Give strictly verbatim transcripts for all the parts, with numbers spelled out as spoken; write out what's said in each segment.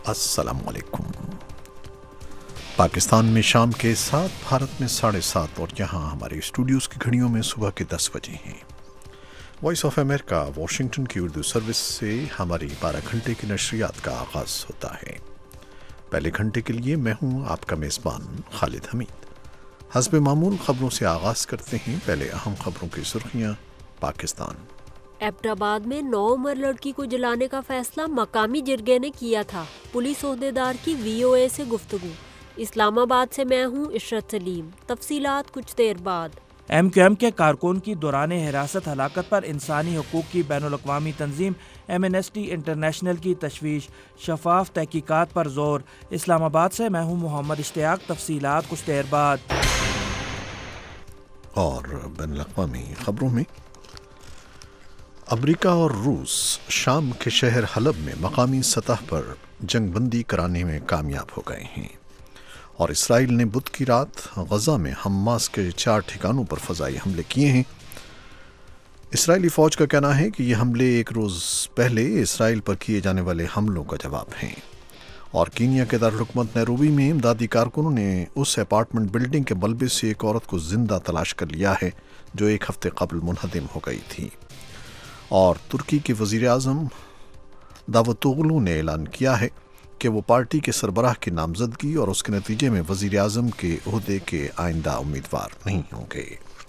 السلام علیکم۔ پاکستان میں شام کے سات، بھارت میں ساڑھے سات اور یہاں ہمارے اسٹوڈیوز کی گھڑیوں میں صبح کے دس بجے ہیں۔ وائس آف امریکہ واشنگٹن کی اردو سروس سے ہماری بارہ گھنٹے کی نشریات کا آغاز ہوتا ہے۔ پہلے گھنٹے کے لیے میں ہوں آپ کا میزبان خالد حمید۔ حسب معمول خبروں سے آغاز کرتے ہیں۔ پہلے اہم خبروں کی سرخیاں۔ پاکستان ایبٹ آباد میں نو عمر لڑکی کو جلانے کا فیصلہ مقامی جرگے نے کیا تھا۔ پولیس عہدیدار کی وی او اے سے گفتگو۔ اسلام آباد سے میں ہوں عشرت سلیم۔ تفصیلات کچھ دیر بعد۔ ایم کیو ایم کے کارکن کی دوران حراست ہلاکت پر انسانی حقوق کی بین الاقوامی تنظیم ایمنسٹی انٹرنیشنل کی تشویش، شفاف تحقیقات پر زور۔ اسلام آباد سے میں ہوں محمد اشتیاق۔ تفصیلات کچھ دیر بعد۔ اور بین الاقوامی خبروں میں امریکہ اور روس شام کے شہر حلب میں مقامی سطح پر جنگ بندی کرانے میں کامیاب ہو گئے ہیں، اور اسرائیل نے بدھ کی رات غزہ میں حماس کے چار ٹھکانوں پر فضائی حملے کیے ہیں۔ اسرائیلی فوج کا کہنا ہے کہ یہ حملے ایک روز پہلے اسرائیل پر کیے جانے والے حملوں کا جواب ہیں۔ اور کینیا کے دارالحکومت نیروبی میں امدادی کارکنوں نے اس اپارٹمنٹ بلڈنگ کے ملبے سے ایک عورت کو زندہ تلاش کر لیا ہے جو ایک ہفتے قبل منہدم ہو گئی تھی۔ اور ترکی کے وزیر اعظم داوتوغلو نے اعلان کیا ہے کہ وہ پارٹی کے سربراہ کی نامزدگی اور اس کے نتیجے میں وزیر اعظم کے عہدے کے آئندہ امیدوار نہیں ہوں گے۔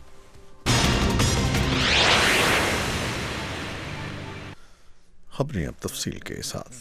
خبریں اب تفصیل کے ساتھ۔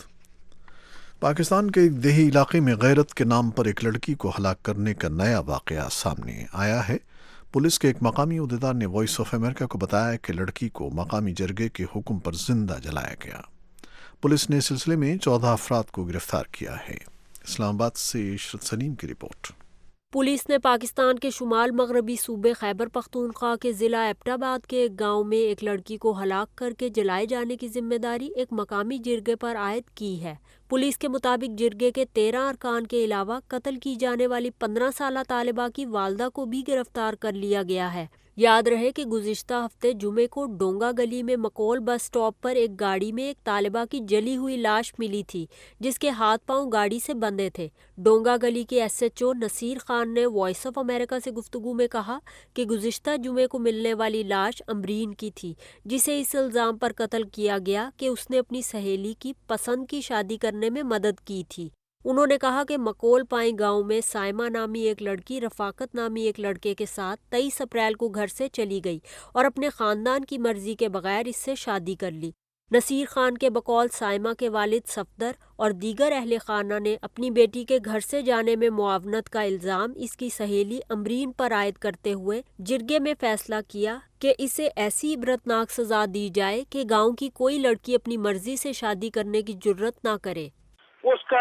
پاکستان کے ایک دیہی علاقے میں غیرت کے نام پر ایک لڑکی کو ہلاک کرنے کا نیا واقعہ سامنے آیا ہے۔ پولیس کے ایک مقامی عہدیدار نے وائس آف امریکہ کو بتایا کہ لڑکی کو مقامی جرگے کے حکم پر زندہ جلایا گیا۔ پولیس نے اس سلسلے میں چودہ افراد کو گرفتار کیا ہے۔ اسلام آباد سے عشرت سلیم کی رپورٹ۔ پولیس نے پاکستان کے شمال مغربی صوبے خیبر پختونخوا کے ضلع ایبٹ آباد کے ایک گاؤں میں ایک لڑکی کو ہلاک کر کے جلائے جانے کی ذمہ داری ایک مقامی جرگے پر عائد کی ہے۔ پولیس کے مطابق جرگے کے تیرہ ارکان کے علاوہ قتل کی جانے والی پندرہ سالہ طالبہ کی والدہ کو بھی گرفتار کر لیا گیا ہے۔ یاد رہے کہ گزشتہ ہفتے جمعے کو ڈونگا گلی میں مکول بس سٹاپ پر ایک گاڑی میں ایک طالبہ کی جلی ہوئی لاش ملی تھی جس کے ہاتھ پاؤں گاڑی سے بندھے تھے۔ ڈونگا گلی کے S H O Naseer Khan نے وائس آف امریکہ سے گفتگو میں کہا کہ گزشتہ جمعے کو ملنے والی لاش امبرین کی تھی، جسے اس الزام پر قتل کیا گیا کہ اس نے اپنی سہیلی کی پسند کی شادی کرنے میں مدد کی تھی۔ انہوں نے کہا کہ مکول پائیں گاؤں میں سائمہ نامی ایک لڑکی رفاقت نامی ایک لڑکے کے ساتھ تیئیس اپریل کو گھر سے چلی گئی اور اپنے خاندان کی مرضی کے بغیر اس سے شادی کر لی۔ نصیر خان کے بقول سائمہ کے والد صفدر اور دیگر اہل خانہ نے اپنی بیٹی کے گھر سے جانے میں معاونت کا الزام اس کی سہیلی امبرین پر عائد کرتے ہوئے جرگے میں فیصلہ کیا کہ اسے ایسی عبرتناک سزا دی جائے کہ گاؤں کی کوئی لڑکی اپنی مرضی سے شادی کرنے کی جرت نہ کرے۔ اس کا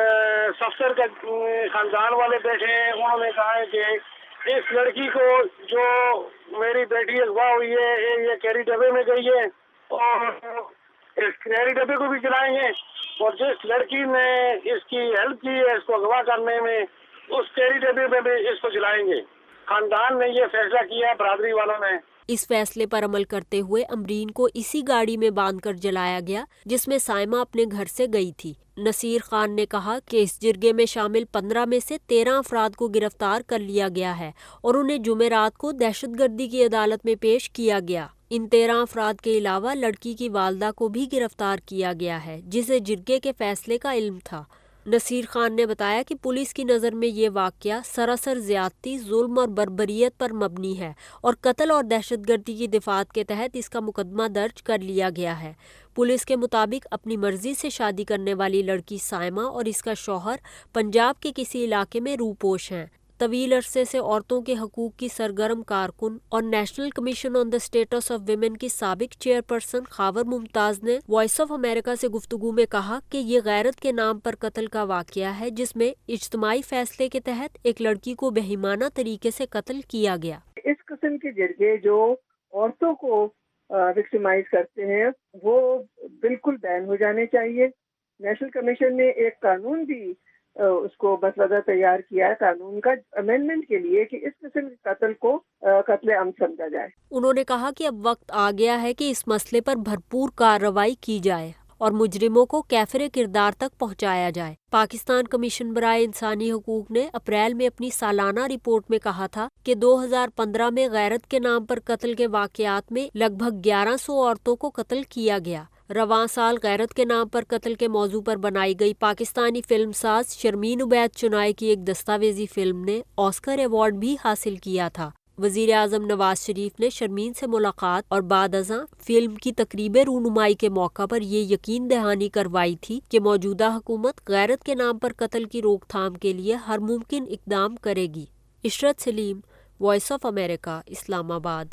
سفسر کا خاندان والے بیٹھے ہیں، انہوں نے کہا ہے کہ اس لڑکی کو جو میری بیٹی اغوا ہوئی ہے یہ کیری ڈبے میں گئی ہے اور اس کیری ڈبے کو بھی جلائیں گے، اور جس لڑکی نے اس کی ہیلپ کی ہے اس کو اغوا کرنے میں اس کیری ڈبے میں بھی اس کو جلائیں گے۔ خاندان نے یہ فیصلہ کیا، برادری والوں نے۔ اس فیصلے پر عمل کرتے ہوئے امبرین کو اسی گاڑی میں باندھ کر جلایا گیا جس میں سائمہ اپنے گھر سے گئی تھی۔ نصیر خان نے کہا کہ اس جرگے میں شامل پندرہ میں سے تیرہ افراد کو گرفتار کر لیا گیا ہے اور انہیں جمعرات کو دہشت گردی کی عدالت میں پیش کیا گیا۔ ان تیرہ افراد کے علاوہ لڑکی کی والدہ کو بھی گرفتار کیا گیا ہے جسے جرگے کے فیصلے کا علم تھا۔ نصیر خان نے بتایا کہ پولیس کی نظر میں یہ واقعہ سراسر زیادتی، ظلم اور بربریت پر مبنی ہے اور قتل اور دہشت گردی کی دفعات کے تحت اس کا مقدمہ درج کر لیا گیا ہے۔ پولیس کے مطابق اپنی مرضی سے شادی کرنے والی لڑکی سائمہ اور اس کا شوہر پنجاب کے کسی علاقے میں روپوش ہیں۔ طویل عرصے سے عورتوں کے حقوق کی سرگرم کارکن اور national commission on the status of women کی سابق چیئرپرسن خاور ممتاز نے وائس آف امریکہ سے گفتگو میں کہا کہ یہ غیرت کے نام پر قتل کا واقعہ ہے جس میں اجتماعی فیصلے کے تحت ایک لڑکی کو بہیمانہ طریقے سے قتل کیا گیا۔ اس قسم کے جرگے جو عورتوں کو وکٹمائز کرتے ہیں وہ بالکل بین ہو جانے چاہیے۔ نیشنل کمیشن نے ایک قانون بھی اس کو مسودہ تیار کیا ہے قانون کا امینڈمنٹ کے لیے کہ اس قسم کے قتل کو قتل عام سمجھا جائے۔ انہوں نے کہا کہ اب وقت آ گیا ہے کہ اس مسئلے پر بھرپور کارروائی کی جائے اور مجرموں کو کیفر کردار تک پہنچایا جائے۔ پاکستان کمیشن برائے انسانی حقوق نے اپریل میں اپنی سالانہ رپورٹ میں کہا تھا کہ دو ہزار پندرہ میں غیرت کے نام پر قتل کے واقعات میں لگ بھگ گیارہ سو عورتوں کو قتل کیا گیا۔ رواں سال غیرت کے نام پر قتل کے موضوع پر بنائی گئی پاکستانی فلم ساز شرمین عبید چنائے کی ایک دستاویزی فلم نے آسکر ایوارڈ بھی حاصل کیا تھا۔ وزیر اعظم نواز شریف نے شرمین سے ملاقات اور بعد ازاں فلم کی تقریب رونمائی کے موقع پر یہ یقین دہانی کروائی تھی کہ موجودہ حکومت غیرت کے نام پر قتل کی روک تھام کے لیے ہر ممکن اقدام کرے گی۔ عشرت سلیم، وائس آف امریکہ، اسلام آباد۔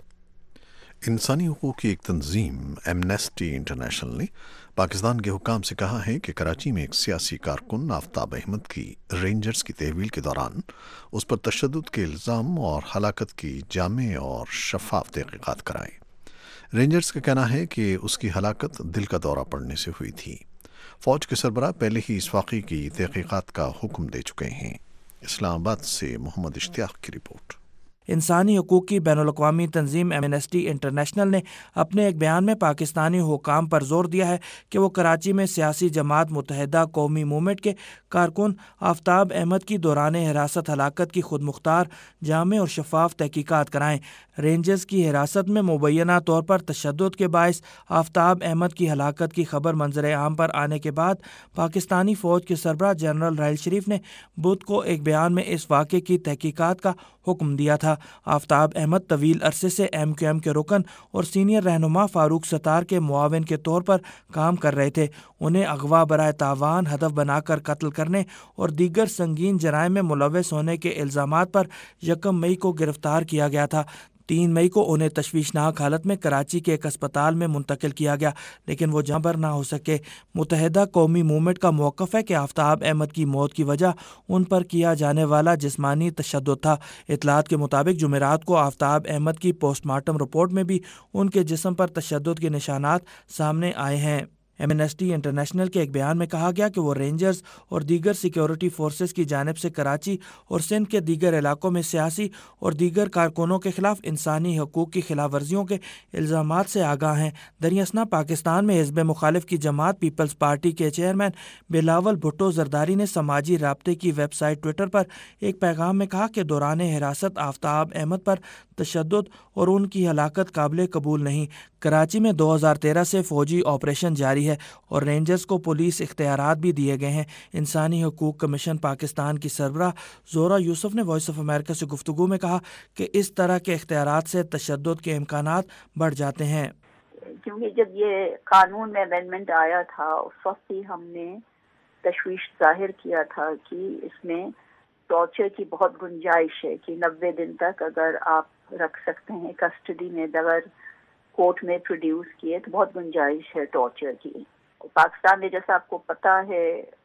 انسانی حقوق کی ایک تنظیم ایمنسٹی انٹرنیشنل نے پاکستان کے حکام سے کہا ہے کہ کراچی میں ایک سیاسی کارکن آفتاب احمد کی رینجرز کی تحویل کے دوران اس پر تشدد کے الزام اور ہلاکت کی جامع اور شفاف تحقیقات کرائیں۔ رینجرز کا کہنا ہے کہ اس کی ہلاکت دل کا دورہ پڑنے سے ہوئی تھی۔ فوج کے سربراہ پہلے ہی اس واقعے کی تحقیقات کا حکم دے چکے ہیں۔ اسلام آباد سے محمد اشتیاق کی رپورٹ۔ انسانی حقوق کی بین الاقوامی تنظیم ایمنسٹی انٹرنیشنل نے اپنے ایک بیان میں پاکستانی حکام پر زور دیا ہے کہ وہ کراچی میں سیاسی جماعت متحدہ قومی موومنٹ کے کارکن آفتاب احمد کی دوران حراست ہلاکت کی خود مختار، جامع اور شفاف تحقیقات کرائیں۔ رینجرز کی حراست میں مبینہ طور پر تشدد کے باعث آفتاب احمد کی ہلاکت کی خبر منظر عام پر آنے کے بعد پاکستانی فوج کے سربراہ جنرل راحیل شریف نے بدھ کو ایک بیان میں اس واقعے کی تحقیقات کا حکم دیا تھا۔ آفتاب احمد طویل عرصے سے ایم کیو ایم کے رکن اور سینئر رہنما فاروق ستار کے معاون کے طور پر کام کر رہے تھے۔ انہیں اغوا برائے تاوان ہدف بنا کر قتل کرنے اور دیگر سنگین جرائم میں ملوث ہونے کے الزامات پر یکم مئی کو گرفتار کیا گیا تھا۔ تین مئی کو انہیں تشویشناک حالت میں کراچی کے ایک اسپتال میں منتقل کیا گیا، لیکن وہ جاں بحق نہ ہو سکے۔ متحدہ قومی موومنٹ کا موقف ہے کہ آفتاب احمد کی موت کی وجہ ان پر کیا جانے والا جسمانی تشدد تھا۔ اطلاعات کے مطابق جمعرات کو آفتاب احمد کی پوسٹ مارٹم رپورٹ میں بھی ان کے جسم پر تشدد کے نشانات سامنے آئے ہیں۔ ایمنسٹی انٹرنیشنل کے ایک بیان میں کہا گیا کہ وہ رینجرز اور دیگر سیکیورٹی فورسز کی جانب سے کراچی اور سندھ کے دیگر علاقوں میں سیاسی اور دیگر کارکنوں کے خلاف انسانی حقوق کی خلاف ورزیوں کے الزامات سے آگاہ ہیں۔ دریاسنا پاکستان میں حزب مخالف کی جماعت پیپلز پارٹی کے چیئرمین بلاول بھٹو زرداری نے سماجی رابطے کی ویب سائٹ ٹویٹر پر ایک پیغام میں کہا کہ دوران حراست آفتاب احمد پر تشدد اور ان کی ہلاکت قابل قبول نہیں۔ کراچی میں دو ہزار تیرہ سے فوجی آپریشن جاری ہے اور رینجرز کو پولیس اختیارات بھی دیے گئے ہیں۔ انسانی حقوق کمیشن پاکستان کی سربراہ زہرہ یوسف نے وائس آف امریکہ سے گفتگو میں کہا کہ اس طرح کے اختیارات سے تشدد کے امکانات بڑھ جاتے ہیں۔ کیونکہ جب یہ قانون میں امینڈمنٹ آیا تھا اس وقت ہی ہم نے تشویش ظاہر کیا تھا کہ اس میں ٹارچر کی بہت گنجائش ہے کہ نوے دن تک اگر آپ رکھ سکتے ہیں کسٹڈی میں بغیر کورٹ میں پروڈیوس کیے تو بہت گنجائش ہے ٹارچر کی۔ پاکستان نے جیسا آپ کو پتہ ہے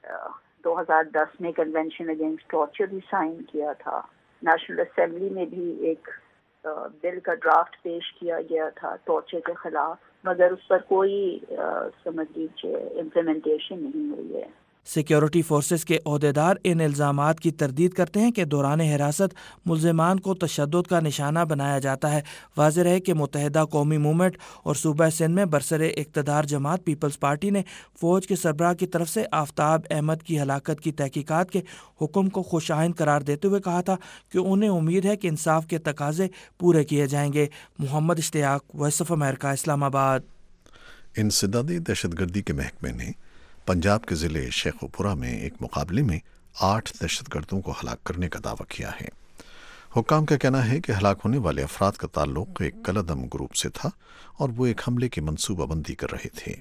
دو ہزار دس میں کنونشن اگینسٹ ٹارچر بھی سائن کیا تھا۔ نیشنل اسمبلی میں بھی ایک بل کا ڈرافٹ پیش کیا گیا تھا ٹارچر کے خلاف، مگر اس پر کوئی سمجھ لیجیے امپلیمنٹیشن نہیں ہوئی ہے۔ سیکیورٹی فورسز کے عہدیدار ان الزامات کی تردید کرتے ہیں کہ دوران حراست ملزمان کو تشدد کا نشانہ بنایا جاتا ہے۔ واضح رہے کہ متحدہ قومی موومنٹ اور صوبہ سندھ میں برسر اقتدار جماعت پیپلز پارٹی نے فوج کے سربراہ کی طرف سے آفتاب احمد کی ہلاکت کی تحقیقات کے حکم کو خوش آئند قرار دیتے ہوئے کہا تھا کہ انہیں امید ہے کہ انصاف کے تقاضے پورے کیے جائیں گے۔ محمد اشتیاق، وائس آف امریکہ، اسلام آباد۔ انسداد دہشت گردی کے محکمے نے پنجاب کے ضلع شیخوپورہ میں ایک مقابلے میں آٹھ دہشت گردوں کو ہلاک کرنے کا دعویٰ کیا ہے۔ حکام کا کہنا ہے کہ ہلاک ہونے والے افراد کا تعلق ایک کلعدم گروپ سے تھا اور وہ ایک حملے کی منصوبہ بندی کر رہے تھے۔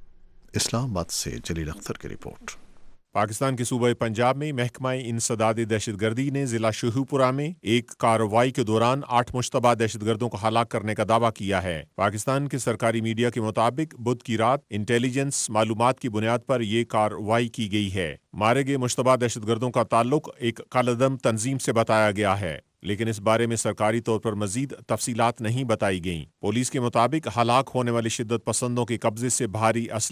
اسلام آباد سے جلیل اختر کی رپورٹ۔ پاکستان کے صوبہ پنجاب میں محکمہ انسداد دہشت گردی نے ضلع شیخوپورہ میں ایک کارروائی کے دوران آٹھ مشتبہ دہشت گردوں کو ہلاک کرنے کا دعویٰ کیا ہے۔ پاکستان کے سرکاری میڈیا کے مطابق بدھ کی رات انٹیلیجنس معلومات کی بنیاد پر یہ کارروائی کی گئی ہے۔ مارے گئے مشتبہ دہشت گردوں کا تعلق ایک کالعدم تنظیم سے بتایا گیا ہے، لیکن اس بارے میں سرکاری طور پر مزید تفصیلات نہیں بتائی گئیں۔ پولیس کے مطابق ہلاک ہونے والے شدت پسندوں کے قبضے سے بھاری اسلحہ،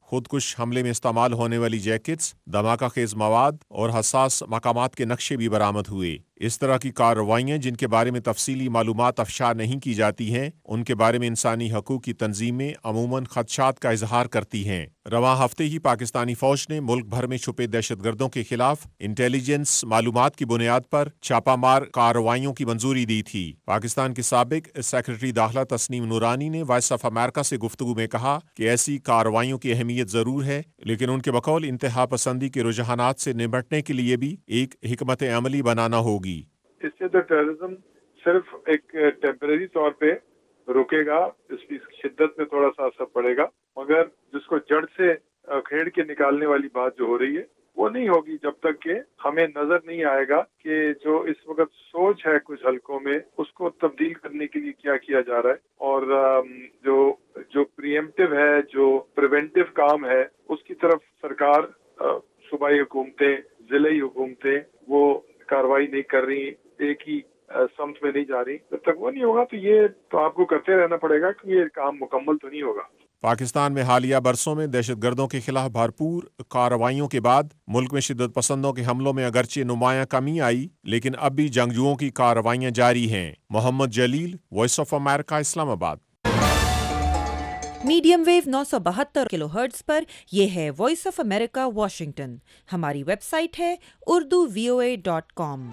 खुदकुश हमले में इस्तेमाल होने वाली जैकेट्स, धमाका खेज मवाद और हसास मकामात के नक्शे भी बरामद हुए। इस तरह की कार्रवाइयाँ जिनके बारे में तफसीली मालूमात अफशा नहीं की जाती हैं, उनके बारे में इंसानी हकूक़ की तंजीमें अमूमन खदशात का इजहार करती हैं। रवां हफ्ते ही पाकिस्तानी फौज ने मुल्क भर में छुपे दहशतगर्दों के खिलाफ इंटेलिजेंस मालूमात की बुनियाद पर छापामार कार्रवाइयों की मंजूरी दी थी। पाकिस्तान के साबिक सेक्रेटरी दाखिला तस्नीम नूरानी ने वॉइस ऑफ अमेरिका से गुफ्तगू में कहा कि ऐसी कार्रवाइयों की अहमियत ज़रूर है, लेकिन उनके बकौल इंतहा पसंदी के रुझानात से निपटने के लिए भी एक हिकमत अमली बनाना होगी। इससे तो टेररिज्म सिर्फ एक टेम्परेरी तौर पे रुकेगा, इसकी शिद्दत में थोड़ा सा असर पड़ेगा, मगर जिसको जड़ से खेड़ के निकालने वाली बात जो हो रही है वो नहीं होगी जब तक कि हमें नजर नहीं आएगा कि जो इस वक्त सोच है कुछ हलकों में उसको तब्दील करने के लिए क्या किया जा रहा है, और जो जो प्रीएम्प्टिव है, जो प्रिवेंटिव काम है, उसकी तरफ सरकार, सूबाई हुकूमतें, जिले हुकूमतें वो कार्रवाई नहीं कर रही, एक ही समत में नहीं जा रही। जब तक वो नहीं होगा तो ये तो आपको करते रहना पड़ेगा कि ये काम मुकम्मल तो नहीं होगा। पाकिस्तान में हालिया बरसों में दहशतगर्दों के खिलाफ भरपूर कार्रवाइयों के बाद मुल्क में शिद्दत पसंदों के हमलों में अगरचे नुमायां कमी आई, लेकिन अब भी जंगजुओं की कार्रवाइयां जारी हैं। Muhammad Jalil, Voice of America, Islamabad. Medium wave नौ सौ बहत्तर किलो हर्ट्ज पर यह है वॉइस ऑफ अमेरिका वाशिंगटन। हमारी वेबसाइट है Urdu V O A dot com.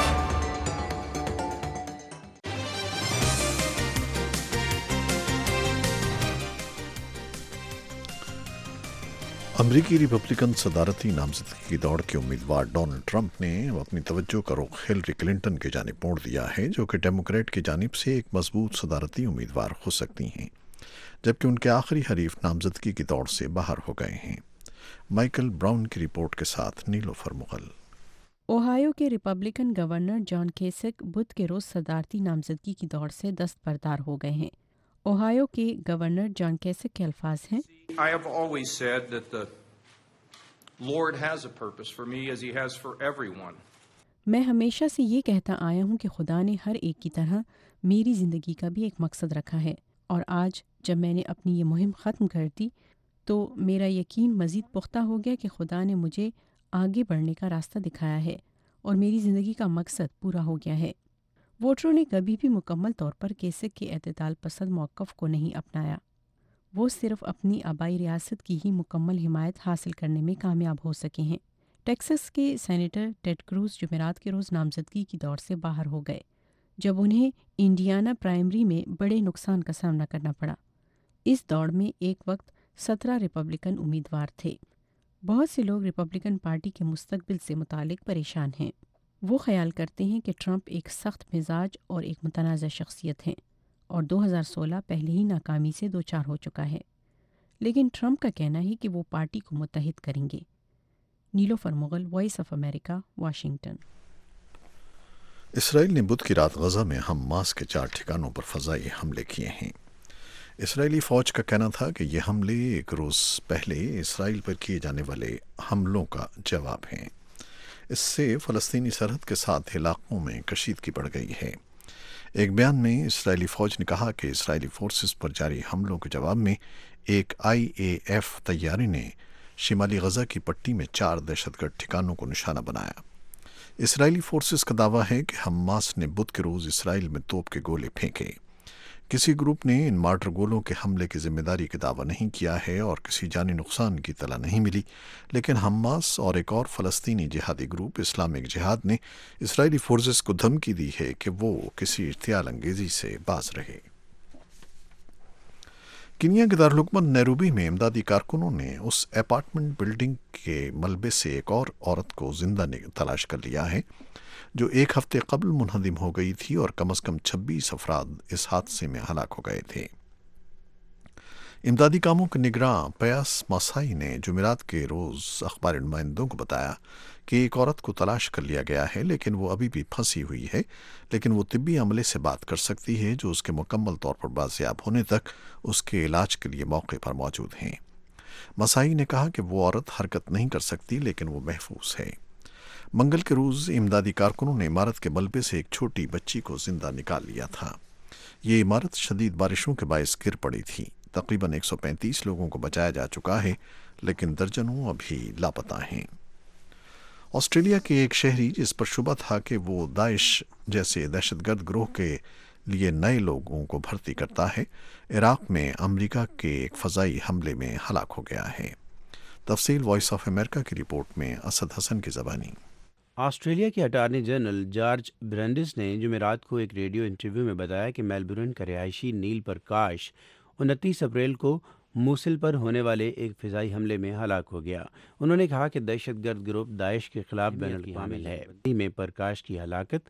अमरीकी रिपब्लिकन सदारती नामजदगी की दौड़ के उम्मीदवार डोनाल्ड ट्रंप ने अपनी तवज्जो का रुख हिलरी क्लिंटन की जानिब मोड़ दिया है, जो कि डेमोक्रेट की जानिब से एक मजबूत सदारती उम्मीदवार हो सकती हैं, जबकि उनके आखिरी हरीफ नामजदगी की दौड़ से बाहर हो गए हैं। माइकल ब्राउन की रिपोर्ट के साथ नीलोफर मुगल। ओहायो के रिपब्लिकन गवर्नर जॉन केसिक बुध के रोज सदारती नामजदगी की दौड़ से दस्तबरदार हो गए हैं। ओहायो के गवर्नर जॉन केसिक के अल्फाज हैं, I have always said that the Lord has a purpose for me as he has for everyone. मैं हमेशा से ये कहता आया हूँ कि खुदा ने हर एक की तरह मेरी ज़िंदगी का भी एक मकसद रखा है, और आज जब मैंने अपनी ये मुहिम ख़त्म कर दी तो मेरा यकीन मज़ीद पुख्ता हो गया कि खुदा ने मुझे आगे बढ़ने का रास्ता दिखाया है और मेरी ज़िंदगी का मकसद पूरा हो गया है। वोटरों ने कभी भी मुकम्मल तौर पर केसिक के एतदाल पसंद मौक़िफ़ को नहीं अपनाया। वो सिर्फ अपनी आबाई रियासत की ही मुकम्मल हिमायत हासिल करने में कामयाब हो सके हैं। टेक्सास के सेनेटर टेड क्रूज़ जुमेरात के रोज़ नामजदगी की दौड़ से बाहर हो गए, जब उन्हें इंडियाना प्राइमरी में बड़े नुकसान का सामना करना पड़ा। इस दौड़ में एक वक्त सत्रह रिपब्लिकन उम्मीदवार थे। बहुत से लोग रिपब्लिकन पार्टी के मुस्तकबिल से मुतालिक परेशान हैं। वो ख्याल करते हैं कि ट्रंप एक सख्त मिजाज और एक मुतनाज़ा शख्सियत हैं और दो हज़ार सोलह पहले ही नाकामी से दो चार हो चुका है, लेकिन ट्रंप का कहना है कि वो पार्टी को मुत्तहिद करेंगे। Nilofar Mughal, voice of America, Washington. Israel ने बुध की रात गजा में हमास के चार ठिकानों पर फ़ज़ाई हमले किए हैं। इसराइली फ़ौज का कहना था कि ये हमले एक रोज़ पहले इसराइल पर किए जाने वाले हमलों का जवाब हैं। इससे फ़लस्तीनी सरहद के साथ इलाक़ों में कशीदगी बढ़ गई है। एक बयान में इसराइली फ़ौज ने कहा कि इसराइली फ़ोर्सेस पर जारी हमलों के जवाब में एक आई ए एफ तैयारी ने शिमाली गजा की पट्टी में चार दहशतगर्द ठिकानों को निशाना बनाया। इसराइली फ़ोर्सेस का दावा है कि हमास ने बुध के रोज़ इसराइल में तोप के गोले फेंके। किसी ग्रुप ने इन मार्टर गोलों के हमले की जिम्मेदारी का दावा नहीं किया है और किसी जानी नुकसान की इत्तला नहीं मिली, लेकिन हमास और एक और फ़लस्तीनी जिहादी ग्रुप इस्लामिक जिहाद ने इसराइली फोर्सेस को धमकी दी है कि वो किसी इश्तियाल अंगेज़ी से बाज रहे। कीनिया के दारुल नैरोबी में इमदादी कारकुनों ने उस अपार्टमेंट बिल्डिंग के मलबे से एक और औरत को जिंदा तलाश कर लिया है जो एक हफ्ते कबल मुनहदिम हो गई थी, और कम अज़ कम छब्बीस अफराद इस हादसे में हलाक हो गए थे। इमदादी कामों के निगरान पयास मसाई ने जुमेरात के रोज़ अखबारी नुमाइंदों को बताया कि एक औरत को तलाश कर लिया गया है, लेकिन वो अभी भी फंसी हुई है, लेकिन वो तिब्बी अमले से बात कर सकती है जो उसके मुकम्मल तौर पर बाजियाब होने तक उसके इलाज के लिए मौके पर मौजूद हैं। मसाई ने कहा कि वो औरत हरकत नहीं कर सकती, लेकिन वो महफूज है। मंगल के रोज़ इमदादी कारकुनों ने इमारत के मलबे से एक छोटी बच्ची को जिंदा निकाल लिया था। ये इमारत शदीद बारिशों के बायस गिर पड़ी थी। तकरीबन एक सौ पैंतीस लोगों को बचाया जा चुका है, लेकिन दर्जनों अभी लापता हैं। ऑस्ट्रेलिया के एक शहरी जिस पर शुबा था कि वो दाइश जैसे दहशतगर्द ग्रोह के लिए नए लोगों को भर्ती करता है, इराक में अमेरिका के एक फ़ज़ाई हमले में हलाक हो गया है। तफसील वॉइस ऑफ अमेरिका की रिपोर्ट में असद हसन की ज़बानी। ऑस्ट्रेलिया के अटार्नी जनरल जॉर्ज ब्रेंडिस ने जुमेरात को एक रेडियो इंटरव्यू में बताया कि मेलबर्न का रिहायशी नील प्रकाश उनतीस अप्रैल को मूसल पर होने वाले एक फ़िज़ाई हमले में हलाक हो गया। उन्होंने कहा कि दहशतगर्द ग्रुप दाइश के खिलाफ बैनुल-अक़वामी है में प्रकाश की हलाकत।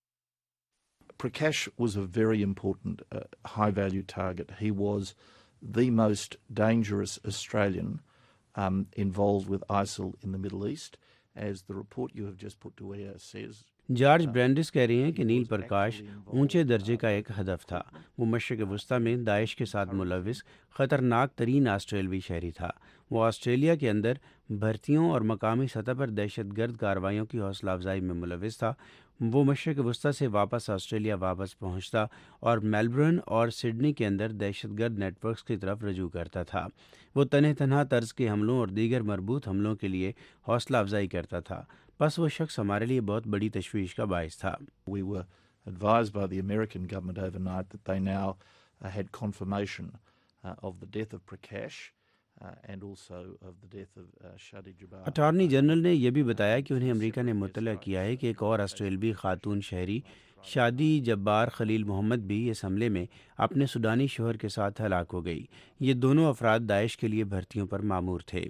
Prakash was a very important uh, high value target. He was the most dangerous Australian um, involved with ISIL in the Middle East, as the report you have just put to air says. George Brandis कह रही हैं कि नील प्रकाश ऊंचे दर्जे का एक हदफ था। वो मशरक़ वस्ती में दाइश के साथ मुलविस ख़तरनाक तरीन ऑस्ट्रेलवी शहरी था। वो ऑस्ट्रेलिया के अंदर भर्तियों और मकामी सतह पर दहशतगर्द कार्रवाइयों की हौसला अफजाई में मुलविस था। वो मशरक़ वस्ती से वापस ऑस्ट्रेलिया वापस पहुंचता और मेलबर्न और सिडनी के अंदर दहशतगर्द नेटवर्क्स की तरफ रजू करता था। वो तने तनहा तर्ज के हमलों और दीगर मरबूत हमलों के लिए हौसला अफजाई करता था। बस वो शख्स हमारे लिए बहुत बड़ी तशवीश का बाइस था। We were advised by the American government overnight that they now uh, had confirmation uh, of the death of Prakash uh, and also of the death of uh, Shadi Jabbar. Attorney general ने यह भी बताया कि उन्हें America ने मुतला किया है कि एक और ऑस्ट्रेलवी खातून शहरी शादी जब्बार खलील मोहम्मद भी इस हमले में अपने सूडानी शोहर के साथ हलाक हो गई। ये दोनों अफराद दाइश के लिए भर्तियों पर मामूर थे।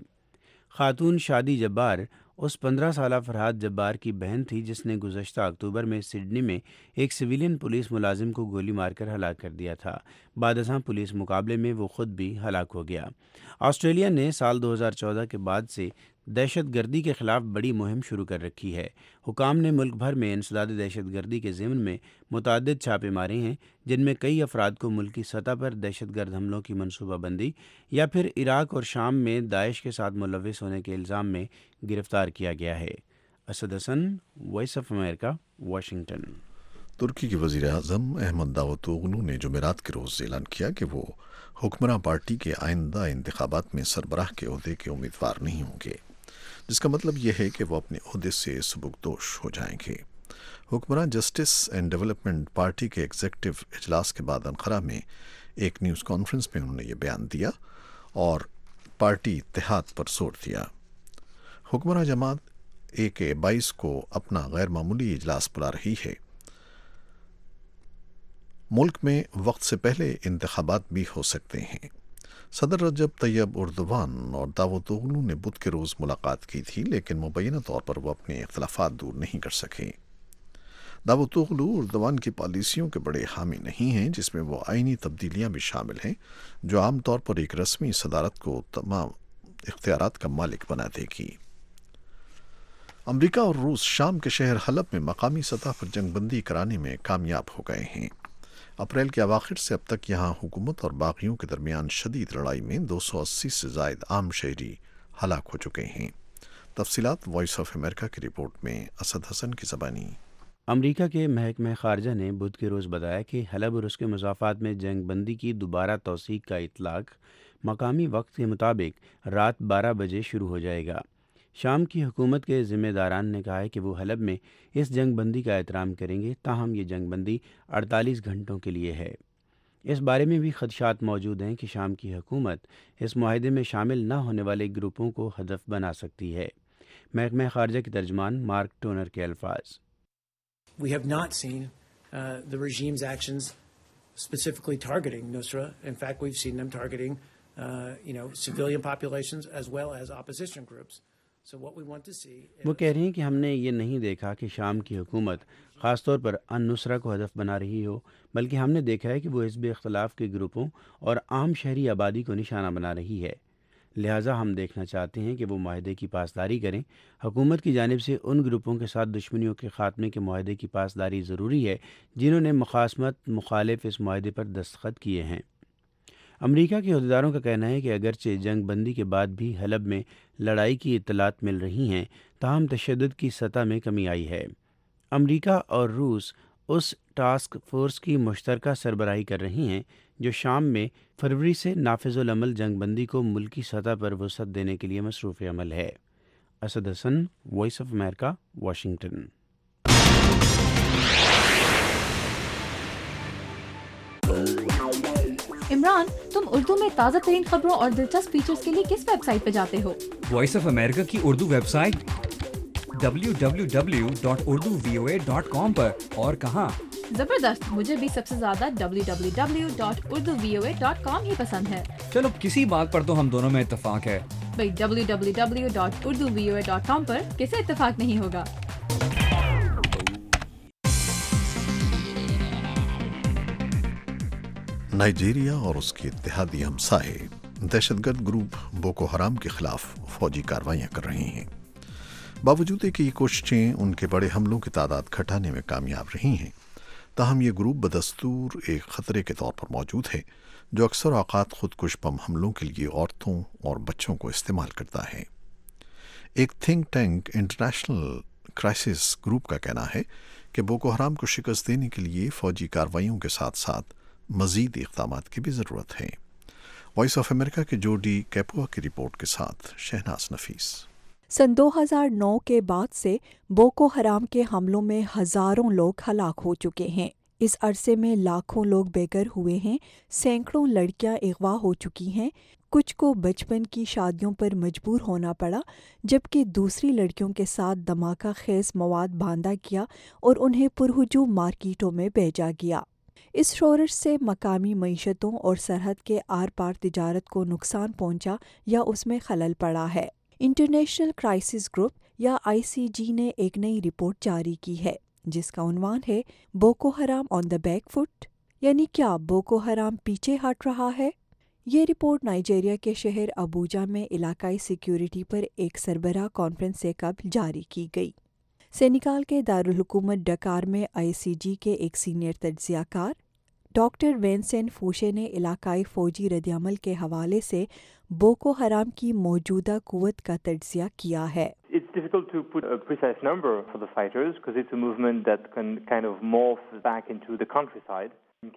खातून शादी जब्बार उस पंद्रह साला फरहाद जब्बार की बहन थी जिसने गुज़श्ता अक्टूबर में सिडनी में एक सिविलियन पुलिस मुलाजिम को गोली मारकर हलाक कर दिया था। बादशाह पुलिस मुकाबले में वो खुद भी हलाक हो गया। ऑस्ट्रेलिया ने साल दो हज़ार चौदह के बाद से दहशत गर्दी के ख़िलाफ़ बड़ी मुहिम शुरू कर रखी है। हुकाम ने मुल्क भर में इंसदाद दहशत गर्दी के ज़िम्न में मुतअद्दिद छापे मारे हैं, जिनमें कई अफराद को मुल्की सतह पर दहशत गर्द हमलों की मनसूबाबंदी या फिर इराक और शाम में दाइश के साथ मुलविस होने के इल्ज़ाम में गिरफ़्तार किया गया है। Asad Hasan, voice of America, Washington. तुर्की के वज़ीर आज़म अहमद दावतोगलू ने जुमेरात के रोज़ ऐलान किया कि वो हुक्मरान पार्टी के आइंदा इंतखाबात में सरबराह के ओहदे के उम्मीदवार नहीं होंगे, जिसका मतलब यह है कि वो अपने ओहदे से सबुकदोश हो जाएंगे। हुक्मरान जस्टिस एंड डेवलपमेंट पार्टी के एग्जीक्यूटिव इजलास के बाद अनकरा में एक न्यूज़ कॉन्फ्रेंस में उन्होंने ये बयान दिया और पार्टी इत्तेहाद पर जोर दिया। हुक्मरान जमात ए के बाईस को अपना गैर मामूली इजलास बुला रही है। मुल्क में वक्त से पहले इंतखाबात भी हो सकते हैं। सदर रजब तैयब उर्दवान और दावतोगलू ने बुध के रोज़ मुलाकात की थी, लेकिन मुबैना तौर पर वो अपने इख्तलाफात दूर नहीं कर सके। दावतोगलू उर्दवान की पॉलिसियों के बड़े हामी नहीं हैं, जिसमें वो आइनी तब्दीलियाँ भी शामिल हैं, जो आम तौर पर एक रस्मी सदारत को तमाम इख्तियारात का मालिक बना देगी। अमरीका और रूस शाम के शहर हलब में मकामी सतह पर जंगबंदी कराने में कामयाब हो गए हैं। अप्रैल के अवाखिर से अब तक यहाँ हुकूमत और बागियों के दरमियान शदीद लड़ाई में दो सौ अस्सी से ज़ायद आम शहरी हलाक हो चुके हैं। तफसीलात वॉइस ऑफ अमेरिका की रिपोर्ट में असद हसन की ज़बानी। अमरीका के महकमा खारजा ने बुध के रोज़ बताया कि हलब और उसके मज़ाफ़ात में जंग बंदी की दोबारा तौसीक का इतलाक़ मकामी वक्त के मुताबिक रात बारह बजे शुरू हो जाएगा। शाम की हुकूमत के ज़िम्मेदारान ने कहा है कि वो हलब में इस जंग बंदी का एहतराम करेंगे, ताहम ये जंग बंदी अड़तालीस घंटों के लिए है। इस बारे में भी खदशात मौजूद हैं कि शाम की हुकूमत इस मुआहदे में शामिल न होने वाले ग्रुपों को हदफ बना सकती है। महकमा खारजा के तर्जमान मार्क टोनर के अल्फाज। We have not seen uh, the regime's actions specifically targeting Nusra. In fact, we've seen them targeting, uh, you know, civilian populations as well as opposition groups. So what we want to see is... वो कह रही हैं कि हमने ये नहीं देखा कि शाम की हुकूमत ख़ास तौर पर अन-नुसरा को हदफ बना रही हो, बल्कि हमने देखा है कि वो हिज़्ब इख्तिलाफ के ग्रुपों और आम शहरी आबादी को निशाना बना रही है। लिहाजा हम देखना चाहते हैं कि वो माहदे की पासदारी करें। हुकूमत की जानिब से उन ग्रुपों के साथ दुश्मनियों के ख़ात्मे के माहदे की पासदारी ज़रूरी है जिन्होंने मुखासमत मुखालिफ इस माहदे पर दस्तखत किए हैं। अमरीका के अहदेदारों का कहना है कि अगरचे जंग बंदी के बाद भी हलब में लड़ाई की इत्तलात मिल रही हैं, ताहम तशद्दुद की सतह में कमी आई है। अमरीका और रूस उस टास्क फोर्स की मुश्तरका सरबराही कर रही हैं جو شام میں فروری سے نافذ العمل جنگ بندی کو ملکی سطح پر وسعت دینے کے لیے مصروف عمل ہے۔ Asad Hasan, voice of America, Washington. Imran, تم اردو میں تازہ ترین خبروں اور دلچسپ فیچرز کے لیے کس ویب سائٹ پہ جاتے ہو؟ وائس آف امریکہ کی Urdu website W W W dot Urdu V O A dot com پر۔ اور کہاں؟ زبردست، مجھے بھی سب سے زیادہ W W W dot Urdu V O A dot com ہی پسند ہے۔ چلو کسی بات پر تو ہم دونوں میں اتفاق ہے۔ بھائی W W W dot Urdu V O A dot com پر کسے اتفاق نہیں ہوگا؟ نائجیریا اور اس کے اتحادی ہمسائے دہشت گرد گروپ بوکو حرام کے خلاف فوجی کارروائیاں کر رہے ہیں، باوجود کہ یہ کوششیں ان کے بڑے حملوں کی تعداد گھٹانے میں کامیاب رہی ہیں، تاہم یہ گروپ بدستور ایک خطرے کے طور پر موجود ہے جو اکثر اوقات خودکش بم حملوں کے لیے عورتوں اور بچوں کو استعمال کرتا ہے۔ ایک think tank international crisis group کا کہنا ہے کہ بوکو حرام کو شکست دینے کے لیے فوجی کارروائیوں کے ساتھ ساتھ مزید اقدامات کی بھی ضرورت ہے۔ وائس آف امریکہ کے جوڈی کیپوا کی رپورٹ کے ساتھ شہناز نفیس۔ سن دو ہزار نو کے بعد سے بوکو حرام کے حملوں میں ہزاروں لوگ ہلاک ہو چکے ہیں۔ اس عرصے میں لاکھوں لوگ بے گھر ہوئے ہیں، سینکڑوں لڑکیاں اغوا ہو چکی ہیں، کچھ کو بچپن کی شادیوں پر مجبور ہونا پڑا، جبکہ دوسری لڑکیوں کے ساتھ دھماکہ خیز مواد باندھا گیا اور انہیں پرہجوم مارکیٹوں میں بھیجا گیا۔ اس شورش سے مقامی معیشتوں اور سرحد کے آر پار تجارت کو نقصان پہنچا یا اس میں خلل پڑا ہے۔ انٹرنیشنل کرائسس گروپ یا آئی سی جی نے ایک نئی رپورٹ جاری کی ہے جس کا عنوان ہے Boko Haram on the back foot, یعنی کیا بوکو حرام پیچھے ہٹ رہا ہے؟ یہ رپورٹ نائجیریا کے شہر ابوجا میں علاقائی سیکیورٹی پر ایک سربراہ کانفرنس سے قبل جاری کی گئی۔ سینیگال کے دارالحکومت ڈکار میں آئی سی جی کے ایک سینئر تجزیہ کار ڈاکٹر وینسن فوشے نے علاقائی فوجی ردعمل کے حوالے سے بوکو حرام کی موجودہ قوت کا تجزیہ کیا ہے۔ It's difficult to put a precise number for the fighters because it's a movement that can kind of morph back into the countryside.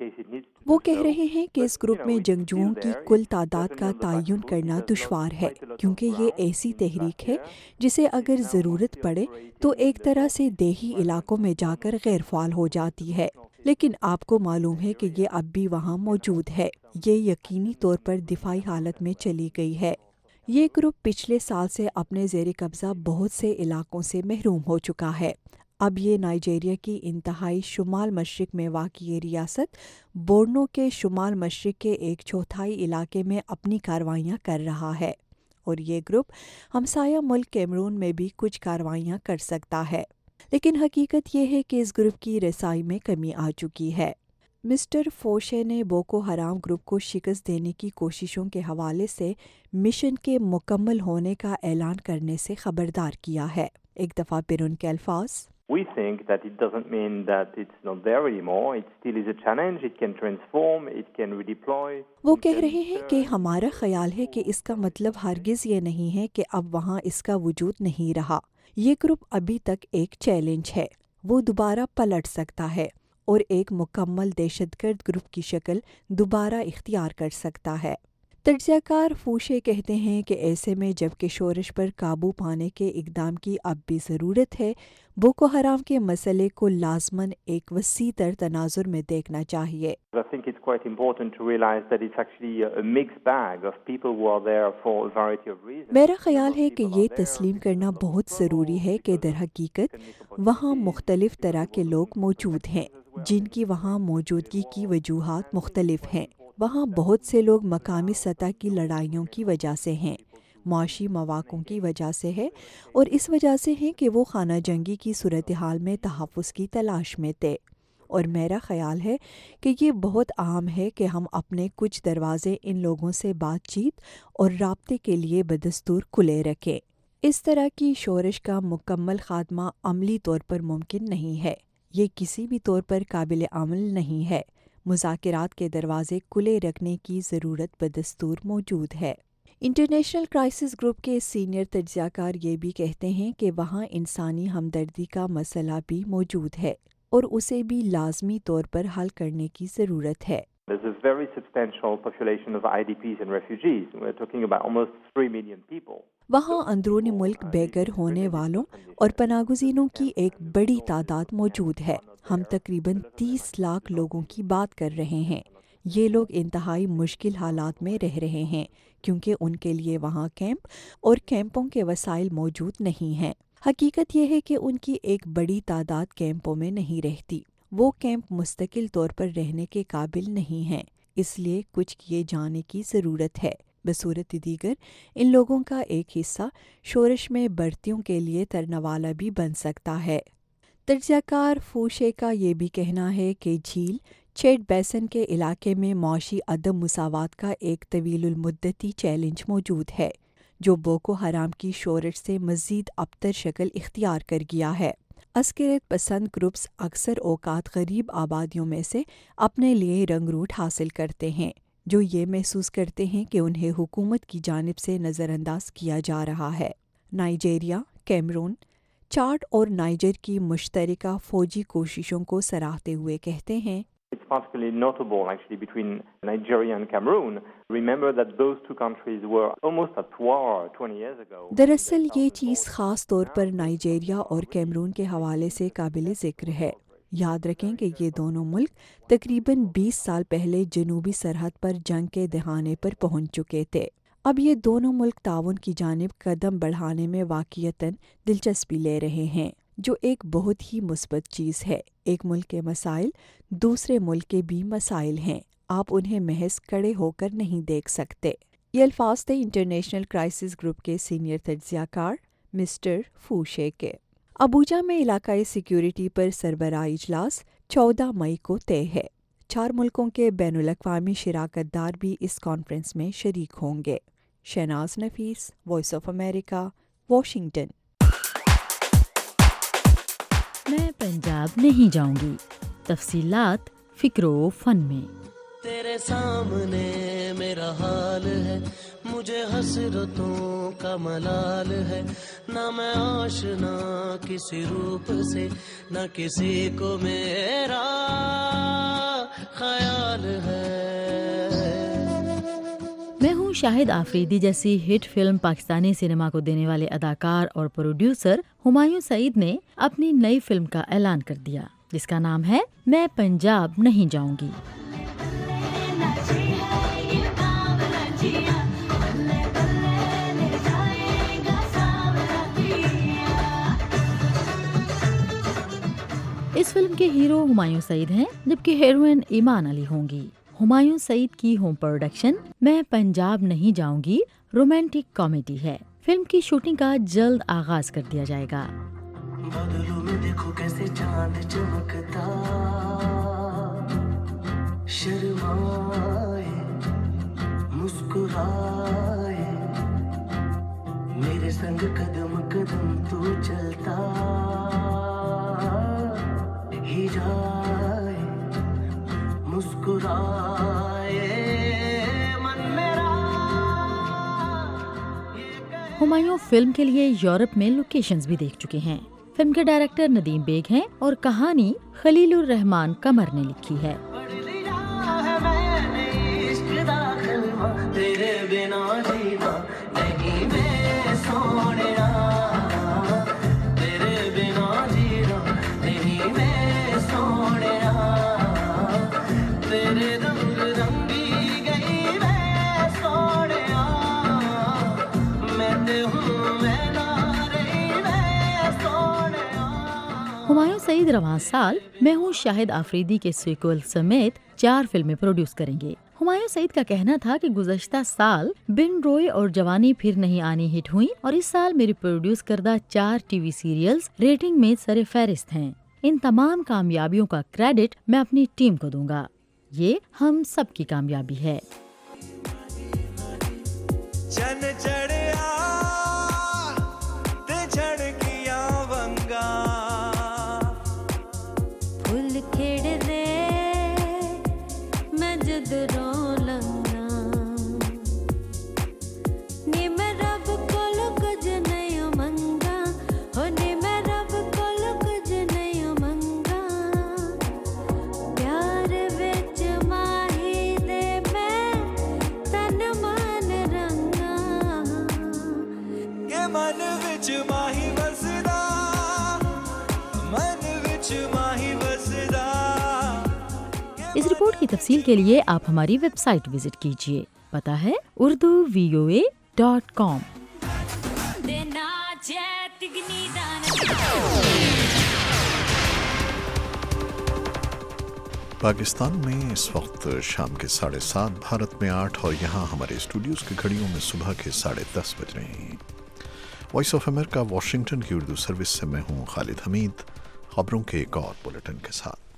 وہ کہہ رہے ہیں کہ اس گروپ میں جنگجوؤں کی کل تعداد کا تعین کرنا دشوار ہے کیونکہ یہ ایسی تحریک ہے جسے اگر ضرورت پڑے تو ایک طرح سے دیہی علاقوں میں جا کر غیر فعال ہو جاتی ہے، لیکن آپ کو معلوم ہے کہ یہ اب بھی وہاں موجود ہے۔ یہ یقینی طور پر دفاعی حالت میں چلی گئی ہے۔ یہ گروپ پچھلے سال سے اپنے زیر قبضہ بہت سے علاقوں سے محروم ہو چکا ہے۔ اب یہ نائجیریا کی انتہائی شمال مشرق میں واقع ریاست بورنو کے شمال مشرق کے ایک چوتھائی علاقے میں اپنی کارروائیاں کر رہا ہے، اور یہ گروپ ہمسایہ ملک کیمرون میں بھی کچھ کارروائیاں کر سکتا ہے، لیکن حقیقت یہ ہے کہ اس گروپ کی رسائی میں کمی آ چکی ہے۔ مسٹر فوشے نے بوکو حرام گروپ کو شکست دینے کی کوششوں کے حوالے سے مشن کے مکمل ہونے کا اعلان کرنے سے خبردار کیا ہے۔ ایک دفعہ پھر ان کے الفاظ: We think that it doesn't mean that it's not there anymore. It still is a challenge. It can transform. It can redeploy. وہ کہہ رہے ہیں کہ ہمارا خیال ہے کہ اس کا مطلب ہرگز یہ نہیں ہے کہ اب وہاں اس کا وجود نہیں رہا۔ یہ گروپ ابھی تک ایک چیلنج ہے، وہ دوبارہ پلٹ سکتا ہے اور ایک مکمل دہشت گرد گروپ کی شکل دوبارہ اختیار کر سکتا ہے۔ تجزیہ کار فوشے کہتے ہیں کہ ایسے میں جبکہ شورش پر قابو پانے کے اقدام کی اب بھی ضرورت ہے، بوکو حرام کے مسئلے کو لازماً ایک وسیع تر تناظر میں دیکھنا چاہیے۔ I think it's quite important to realize that it's actually a mixed bag of people who are there for a variety of reasons. میرا خیال ہے کہ یہ تسلیم کرنا بہت ضروری ہے کہ در حقیقت وہاں مختلف طرح کے لوگ موجود ہیں جن کی وہاں موجودگی کی وجوہات مختلف ہیں۔ وہاں بہت سے لوگ مقامی سطح کی لڑائیوں کی وجہ سے ہیں، معاشی مواقع کی وجہ سے ہے، اور اس وجہ سے ہیں کہ وہ خانہ جنگی کی صورتحال میں تحفظ کی تلاش میں تھے، اور میرا خیال ہے کہ یہ بہت اہم ہے کہ ہم اپنے کچھ دروازے ان لوگوں سے بات چیت اور رابطے کے لیے بدستور کھلے رکھیں۔ اس طرح کی شورش کا مکمل خاتمہ عملی طور پر ممکن نہیں ہے، یہ کسی بھی طور پر قابل عمل نہیں ہے۔ مذاکرات کے دروازے کھلے رکھنے کی ضرورت بدستور موجود ہے۔ انٹرنیشنل کرائسس گروپ کے سینئر تجزیہ کار یہ بھی کہتے ہیں کہ وہاں انسانی ہمدردی کا مسئلہ بھی موجود ہے اور اسے بھی لازمی طور پر حل کرنے کی ضرورت ہے۔ There's a very substantial population of I D Ps and refugees. We're talking about almost three million people. वहाँ अंदरूनी मुल्क बेघर होने वालों और पनागुज़ीनों की एक बड़ी तादाद मौजूद है। हम तकरीबन तीस लाख लोगों की बात कर रहे हैं। ये लोग इंतहाई मुश्किल हालात में रह रहे हैं क्योंकि उनके लिए वहाँ कैंप और कैंपों के वसाइल मौजूद नहीं हैं। हकीकत यह है कि उनकी एक बड़ी तादाद कैंपों में नहीं रहती। वो कैंप मुस्तकिल तौर पर रहने के काबिल नहीं हैं, इसलिए कुछ किए जाने की ज़रूरत है। बसूरत दीगर इन लोगों का एक हिस्सा शोरश में बढ़तियों के लिए तरनवाला भी बन सकता है। तर्जयाकार फूशे का ये भी कहना है कि झील चेड बेसन के इलाके में मौशी अदम मुसावात का एक तवीलुल मुद्दती चैलेंज मौजूद है, जो बोको हराम की शोरश से मज़ीद अबतर शक्ल इख्तियार कर गया है। अस्करियत पसंद ग्रुप्स अक्सर औकात गरीब आबादियों में से अपने लिए रंगरूट हासिल करते हैं, जो ये महसूस करते हैं कि उन्हें हुकूमत की जानिब से नज़रअंदाज किया जा रहा है। नाइजीरिया, कैमरून, चाड और नाइजर की मुश्तरका फ़ौजी कोशिशों को सराहते हुए कहते हैं, It's particularly notable actually between Nigeria and Cameroon. Remember that those two countries were almost at war twenty years ago. दरअसल ये चीज़ ख़ास तौर पर नाइजीरिया और कैमरून के हवाले से काबिल ज़िक्र है। याद रखें कि ये दोनों मुल्क तकरीबन बीस साल पहले जनूबी सरहद पर जंग के दहाने पर पहुंच चुके थे। अब ये दोनों मुल्क ताउन की जानिब कदम बढ़ाने में वाक़ियतन दिलचस्पी ले रहे हैं, जो एक बहुत ही मुस्बत चीज़ है। एक मुल्क के मसाइल दूसरे मुल्क के भी मसाइल हैं, आप उन्हें महज कड़े होकर नहीं देख सकते। ये अल्फाज थे इंटरनेशनल क्राइसिस ग्रुप के सीनियर तज्ज़ियाकार मिस्टर फूशे के। अबूजा में इलाकाई सिक्योरिटी पर सरबराह इजलास चौदह मई को तय है। चार मुल्कों के बैनुल-अक़वामी शिराकतदार भी इस कॉन्फ्रेंस में शरीक होंगे। Shahnaz Nafees, voice of America, Washington. मैं पंजाब नहीं जाऊंगी, तफसीलात फिक्रो फन में। तेरे सामने मेरा हाल है, मुझे हसरतों का मलाल है, ना मैं आशना किसी रूप से, ना किसी को मेरा ख्याल है। मैं हूँ शाहिद आफरीदी जैसी हिट फिल्म पाकिस्तानी सिनेमा को देने वाले अदाकार और प्रोड्यूसर हुमायूं सईद ने अपनी नई फिल्म का ऐलान कर दिया, जिसका नाम है मैं पंजाब नहीं जाऊंगी। इस फिल्म के हीरो हुमायूं सईद हैं, जबकि हीरोइन ईमान अली होंगी। हुमायूं सईद की होम प्रोडक्शन मैं पंजाब नहीं जाऊंगी रोमांटिक कॉमेडी है। फिल्म की शूटिंग का जल्द आगाज कर दिया जाएगा। बादलों में देखो कैसे चांद चमकता, शर्माए मुस्कुराए, मेरे संग कदम कदम तू चलता ही जाए, मुस्कुराए मन मेरा। हुमायूं फिल्म के लिए यूरोप में लोकेशंस भी देख चुके हैं। फिल्म के डायरेक्टर नदीम बेग हैं और कहानी खलीलुर रहमान कमर ने लिखी है। तेरे बिना जीना नहीं मैं सोनिया, तेरे बिना जीना नहीं मैं सोनिया, तेरे रंग रंगी गई मैं सोनिया, मैं ते हूँ मैं ना रही मैं सोनिया। हुमायूं सईद रवां साल मैं हूँ शाहिद आफरीदी के सीक्वल समेत चार फिल्में प्रोड्यूस करेंगे। हुमायूं सईद का कहना था कि गुज़श्ता साल बिन रोय और जवानी फिर नहीं आनी हिट हुई और इस साल मेरी प्रोड्यूस करदा चार टीवी सीरियल्स रेटिंग में सरे फहरिस्त हैं। इन तमाम कामयाबियों का क्रेडिट मैं अपनी टीम को दूंगा। ये हम सब की कामयाबी है। चन चढ़िया ते झड़कियां वंगा, फुल खेड़दे मैं जद रो लंगा, नी मैं रब कोल कुछ नहीं मंगा, हो नी मैं रब कोल कुछ नहीं मंगा, प्यार विच माही मन विच माही वसदा मन विच माही वसदा। इस रिपोर्ट की तफसील के लिए आप हमारी वेबसाइट विजिट कीजिए। पता है Urdu V O A dot com. Pakistan में इस वक्त शाम के साढ़े सात, भारत में आठ और यहाँ हमारे स्टूडियोज़ की घड़ियों में सुबह के साढ़े दस बज रहे हैं। वॉइस ऑफ अमेरिका वाशिंगटन की उर्दू सर्विस से मैं हूँ खालिद हमीद। खबरों के एक और बुलेटिन के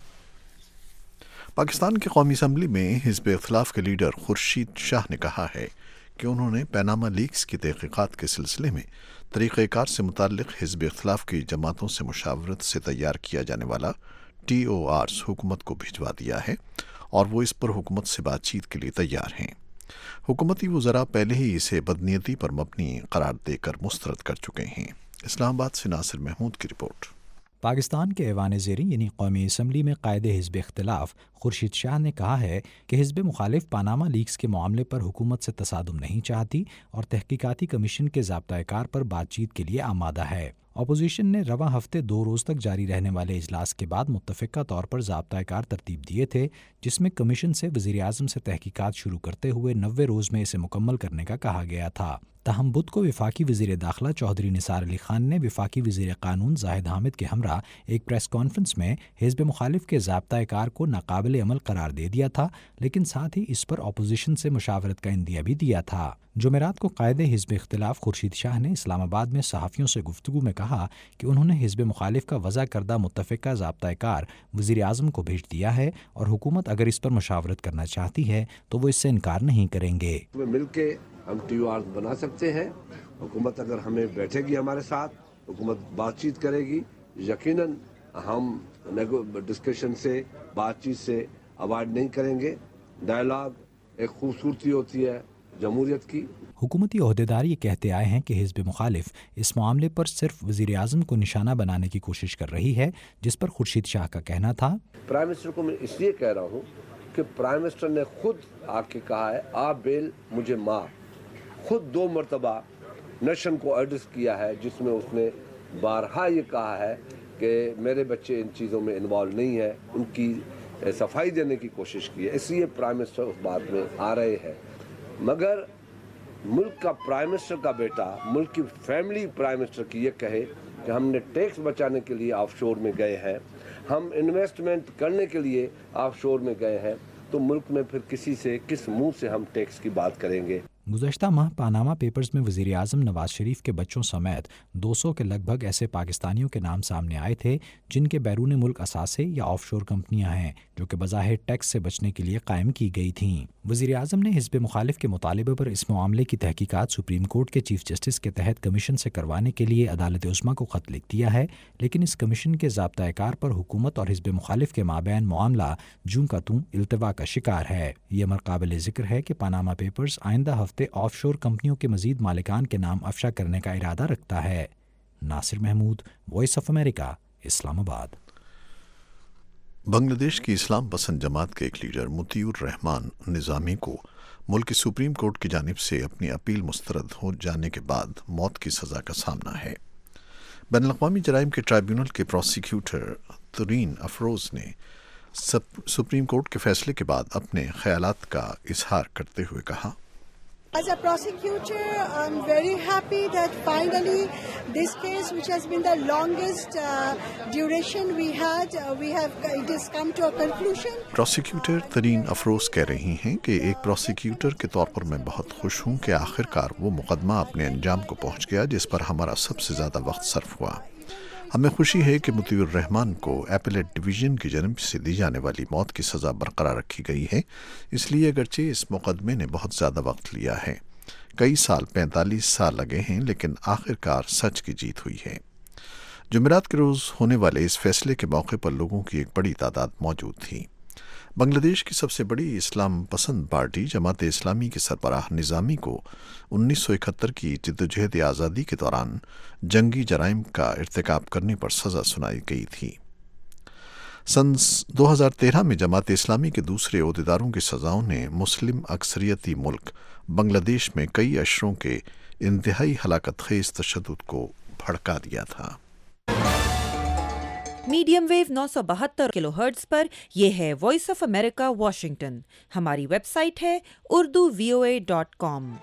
साथ। पाकिस्तान की कौमी असम्बली में हिज़्ब इख्तिलाफ के लीडर खुर्शीद शाह ने कहा है कि उन्होंने पैनामा लीक्स की तहक़ीक़ात के सिलसिले में तरीक़ेकार से मुताल्लिक़ हिज़्ब इख्तिलाफ की जमातों से मुशावरत से तैयार किया जाने वाला टी ओ आर्स हुकूमत को भिजवा दिया है और वो इस पर हुकूमत से बातचीत के लिए तैयार हैं। हुकूमती वज़रा पहले ही इसे बदनीयती पर मबनी करार देकर मुस्तरद कर चुके हैं। इस्लामाबाद से नासिर महमूद की रिपोर्ट। पाकिस्तान के ऐवान ज़ेरी यानी कौमी असम्बली में कायदे हिज़्ब इख्तिलाफ खुर्शीद शाह ने कहा है कि हिज़्ब मुखालिफ पानामा लीक्स के मामले पर हुकूमत से तसादुम नहीं चाहती और तहकीकाती कमीशन के ज़ाब्ता-ए-कार पर बातचीत के लिए आमादा है। अपोजिशन ने रवां हफ्ते दो रोज़ तक जारी रहने वाले इजलास के बाद मुत्तफ़िका तौर पर ज़ाब्ता-ए-कार तरतीब दिए थे, जिसमें कमीशन से वज़ीर-ए-आज़म से तहकीकात शुरू करते हुए नब्बे रोज़ में इसे मुकम्मल करने का कहा गया था। ताहम बुध को वफाकी वज़ीर दाखिला चौधरी निसार अली खान ने वफाकी वज़ीर क़ानून जाहिद हामिद के हमरा एक प्रेस कॉन्फ्रेंस में हिज़्ब मुखालिफ के ज़ाब्ता-ए-कार को नाकाबिल अमल करार दे दिया था, लेकिन साथ ही इस पर अपोजिशन से मुशावरत का इंदिया भी दिया था। जुमेरात को कायदे हिज़्ब इख्तिलाफ खुर्शीद शाह ने इस्लामाबाद में सहाफ़ियों से गुफ्तगू में कहा कि उन्होंने हिज़्ब मुखालिफ का वज़ा करदा मुत्तफ़िका ज़ाब्ता-ए-कार वज़ीर-ए-आज़म को भेज दिया है और हुकूमत अगर इस पर मुशावरत करना चाहती है तो वो इससे इनकार नहीं करेंगे। मिलके हम टी ओ आर बना सकते हैं। हुकूमत अगर हमें बैठेगी हमारे साथ, हुकूमत बातचीत करेगी, यकीनन हम डिस्कशन से बातचीत से अवॉइड नहीं करेंगे। डायलॉग एक खूबसूरती होती है जमहूरियत की। हुकूमती ओहदेदार ये कहते आए हैं कि हिज़्ब मुखालिफ इस मामले पर सिर्फ वज़ीर-ए-आज़म को निशाना बनाने की कोशिश कर रही है, जिस पर खुर्शीद शाह का कहना था, प्राइम मिनिस्टर को मैं इसलिए कह रहा हूँ कि प्राइम मिनिस्टर ने खुद आके कहा है आप बेल मुझे मार। खुद दो मरतबा नेशन को एड्रेस किया है जिसमें उसने बारहा ये कहा है कि मेरे बच्चे इन चीज़ों में इन्वॉल्व नहीं है, उनकी सफाई देने की कोशिश की है, इसलिए प्राइम मिनिस्टर उस बात में आ रहे हैं। मगर मुल्क का प्राइम मिनिस्टर का बेटा, मुल्क की फैमिली प्राइम मिनिस्टर की ये कहे कि हमने टैक्स बचाने के लिए ऑफशोर में गए हैं, हम इन्वेस्टमेंट करने के लिए ऑफशोर में गए हैं, तो मुल्क में फिर किसी से किस मुंह से हम टैक्स की बात करेंगे। गुज़श्ता माह पानामा पेपर्स में वज़ीर-ए-आज़म नवाज शरीफ के बच्चों समेत दो सौ के लगभग ऐसे पाकिस्तानियों के नाम सामने आए थे जिनके बैरून मुल्क असासे या ऑफशोर कंपनियां हैं जो कि बज़ाहिर टैक्स से बचने के लिए कायम की गई थीं। वज़ीर-ए-आज़म ने हिज़्ब मुखालिफ के मुतालिबे पर इस मामले की तहकीकात सुप्रीम कोर्ट के चीफ जस्टिस के तहत कमीशन से करवाने के लिए अदालत उज़्मा को ख़त लिख दिया है, लेकिन इस कमीशन के ज़ाब्ता-ए-कार पर हुकूमत और हिज़्ब मुखालिफ के माबैन मामला जूं का तूं इल्तवा का शिकार है। ये अमर काबिल ज़िक्र है कि पानामा पेपर्स आइंदा हफ्ते ऑफशोर कंपनियों के मजीद मालिकान के नाम अफशा करने का इरादा रखता है। Nasir Mahmood, voice of America, Islamabad. Bangladesh की इस्लाम पसंद जमात के एक लीडर मुतीउर रहमान निज़ामी को मुल्क की सुप्रीम कोर्ट की जानिब से अपनी अपील मुस्तरद हो जाने के बाद मौत की सज़ा का सामना है। बैनुल अक़वामी जराइम के ट्राइब्यूनल के प्रोसिक्यूटर तरीन अफरोज़ ने सुप्रीम कोर्ट के फैसले के बाद अपने ख्यालात का इजहार करते हुए कहा, As a prosecutor, I'm very happy that finally this case, which has been the longest uh, duration we had, uh, we have it has come to a conclusion. Prosecutor Tureen Afroz कह रही हैं कि एक प्रोसिक्यूटर के तौर पर मैं बहुत खुश हूं कि आखिरकार वो मुकदमा अपने अंजाम को पहुंच गया जिस पर हमारा सबसे ज़्यादा वक्त सर्फ हुआ। हमें खुशी है कि मुतीउर रहमान को एपेलेट डिवीज़न की जानिब से दी जाने वाली मौत की सज़ा बरकरार रखी गई है। इसलिए अगरचे इस मुकदमे ने बहुत ज़्यादा वक्त लिया है, कई साल पैंतालीस साल लगे हैं, लेकिन आखिरकार सच की जीत हुई है। जुमेरात के रोज़ होने वाले इस फैसले के मौके पर लोगों की एक बड़ी तादाद मौजूद थी। बांग्लादेश की सबसे बड़ी इस्लाम पसंद पार्टी जमात इस्लामी के सरबराह निज़ामी को उन्नीस सौ इकहत्तर की जद्दोजहद आज़ादी के दौरान जंगी जराइम का इर्तिकाब करने पर सज़ा सुनाई गई थी। सन दो हज़ार तेरह में जमात इस्लामी के दूसरे ओहदेदारों की सज़ाओं ने मुस्लिम अक्सरियती मुल्क बांग्लादेश में कई अशरों के इंतहाई हलाकत खेज तशद्दुद को भड़का दिया था। मीडियम वेव नौ सौ बहत्तर किलो हर्ट्ज पर यह है वॉइस ऑफ अमेरिका वाशिंगटन। हमारी वेबसाइट है Urdu V O A dot com.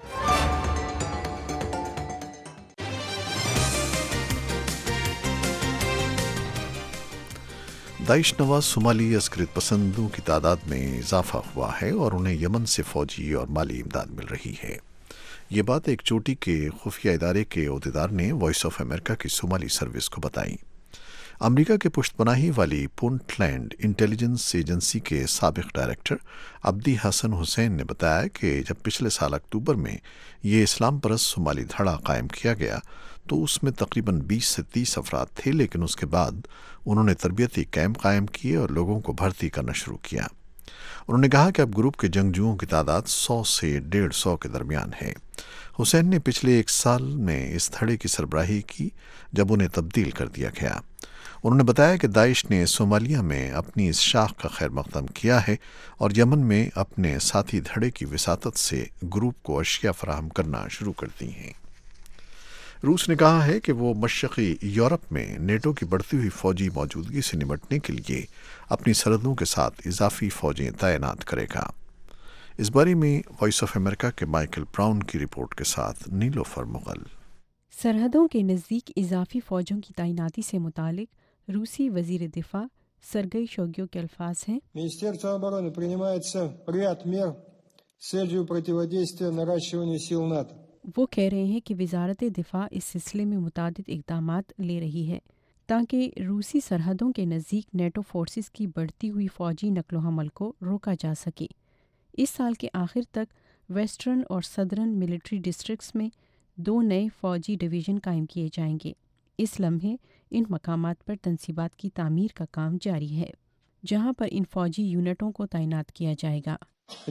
दाइश नवाज सोमाली अस्करियत पसंदों की तादाद में इजाफा हुआ है और उन्हें यमन से फौजी और माली इमदाद मिल रही है। ये बात एक चोटी के खुफिया इदारे के अहदेदार ने वॉइस ऑफ अमेरिका की सोमाली सर्विस को बताई। अमेरिका के पुश्तपनाही वाली पुंटलैंड इंटेलिजेंस एजेंसी के साबिक डायरेक्टर अब्दी हसन हुसैन ने बताया कि जब पिछले साल अक्टूबर में ये इस्लाम परस्त सोमाली धड़ा कायम किया गया तो उसमें तकरीबन बीस से तीस अफराद थे, लेकिन उसके बाद उन्होंने तरबियती कैंप कायम किए और लोगों को भर्ती करना शुरू किया। उन्होंने कहा कि अब ग्रुप के जंगजुओं की तादाद सौ से डेढ़ सौ के दरमियान है। हुसैन ने पिछले एक साल में इस धड़े की सरबराही की जब उन्हें तब्दील कर दिया गया। उन्होंने बताया कि दाइश ने सोमालिया में अपनी इस शाख का खैर मकदम किया है और यमन में अपने साथी धड़े की विसातत से ग्रुप को अशिया फराहम करना शुरू कर दी हैं। रूस ने कहा है कि वो मशरक़ी यूरोप में नेटो की बढ़ती हुई फौजी मौजूदगी से निपटने के लिए अपनी सरहदों के साथ इजाफी फौजें तैनात करेगा। इस बारे में वॉइस ऑफ अमेरिका के माइकल ब्राउन की रिपोर्ट के साथ नीलोफर मुगल। सरहदों के नज़दीक इजाफी फ़ौजों की तैनाती से मुतालिक रूसी वज़ीर दिफा सरगई शोग्यो के अल्फाज हैं। Министерство обороны принимается ряд мер с целью противодействия наращиванию сил НАТО. वो कह रहे हैं कि वजारत दिफा इस सिलसिले में मुतादिद इक़दामात ले रही है ताकि रूसी सरहदों के नज़दीक नेटो फोर्सेस की बढ़ती हुई फ़ौजी नकलो हमल को रोका जा सके। इस साल के आखिर तक वेस्टर्न और सदर्न मिलिट्री डिस्ट्रिक्ट्स में दो नए फ़ौजी डिवीज़न कायम किए जाएंगे। इस लम्हे इन मकामात पर तनसीबात की तामीर का काम जारी है, जहां पर इन फ़ौजी यूनिटों को तैनात किया जाएगा।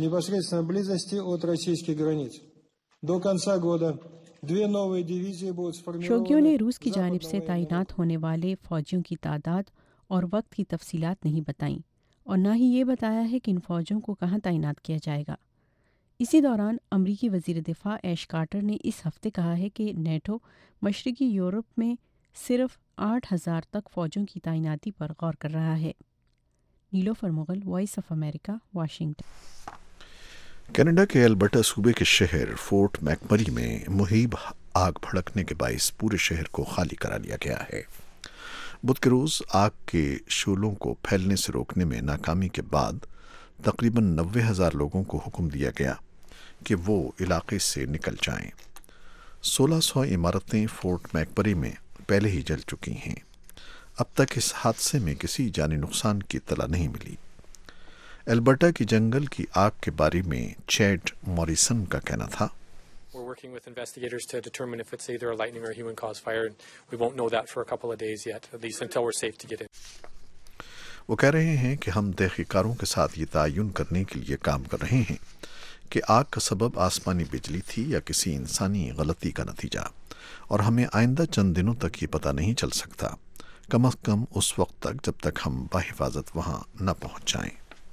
शोगियों ने रूस की जानिब से तैनात होने वाले फ़ौजियों की तादाद और वक्त की तफसीलात नहीं बताईं और न ही ये बताया है कि इन फ़ौजों को कहाँ तैनात किया जाएगा। इसी दौरान अमरीकी वज़ीर दिफा ऐश कार्टर ने इस हफ्ते कहा है कि नेटो मशरक़ी यूरोप में सिर्फ आठ हज़ार तक फ़ौजों की तैनाती पर गौर कर रहा है। Nilofar Mughal, voice of America, Washington. Canada के एल्बर्टा सूबे के शहर फोर्ट मैकमरी में मुहीब आग भड़कने के बाइस पूरे शहर को खाली करा लिया गया है। बुध के रोज़ आग के शोलों को फैलने से रोकने में नाकामी के बाद तकरीबन नब्बे हज़ार लोगों को हुक्म दिया गया कि वो इलाके से निकल जाएं। सोलह सौ इमारतें फोर्ट मैकमरी में पहले ही जल चुकी हैं। अब तक इस हादसे में किसी जानी नुकसान की इत्तला नहीं मिली। एल्बर्टा की जंगल की आग के बारे में चैड मॉरिसन का कहना था, We're working with investigators to determine if it's either a lightning or a human-caused fire, and we won't know that for a couple of days yet, at least until we're safe to get in. वो कह रहे हैं कि हम तहकीकारों के साथ ये तयन करने के लिए काम कर रहे हैं कि आग का सबब आसमानी बिजली थी या किसी इंसानी गलती का नतीजा, और हमें आइंदा चंद दिनों तक ये पता नहीं चल सकता, कम अज़ कम उस वक्त तक जब तक हम बाहिफाजत वहाँ न पहुँच जाएं।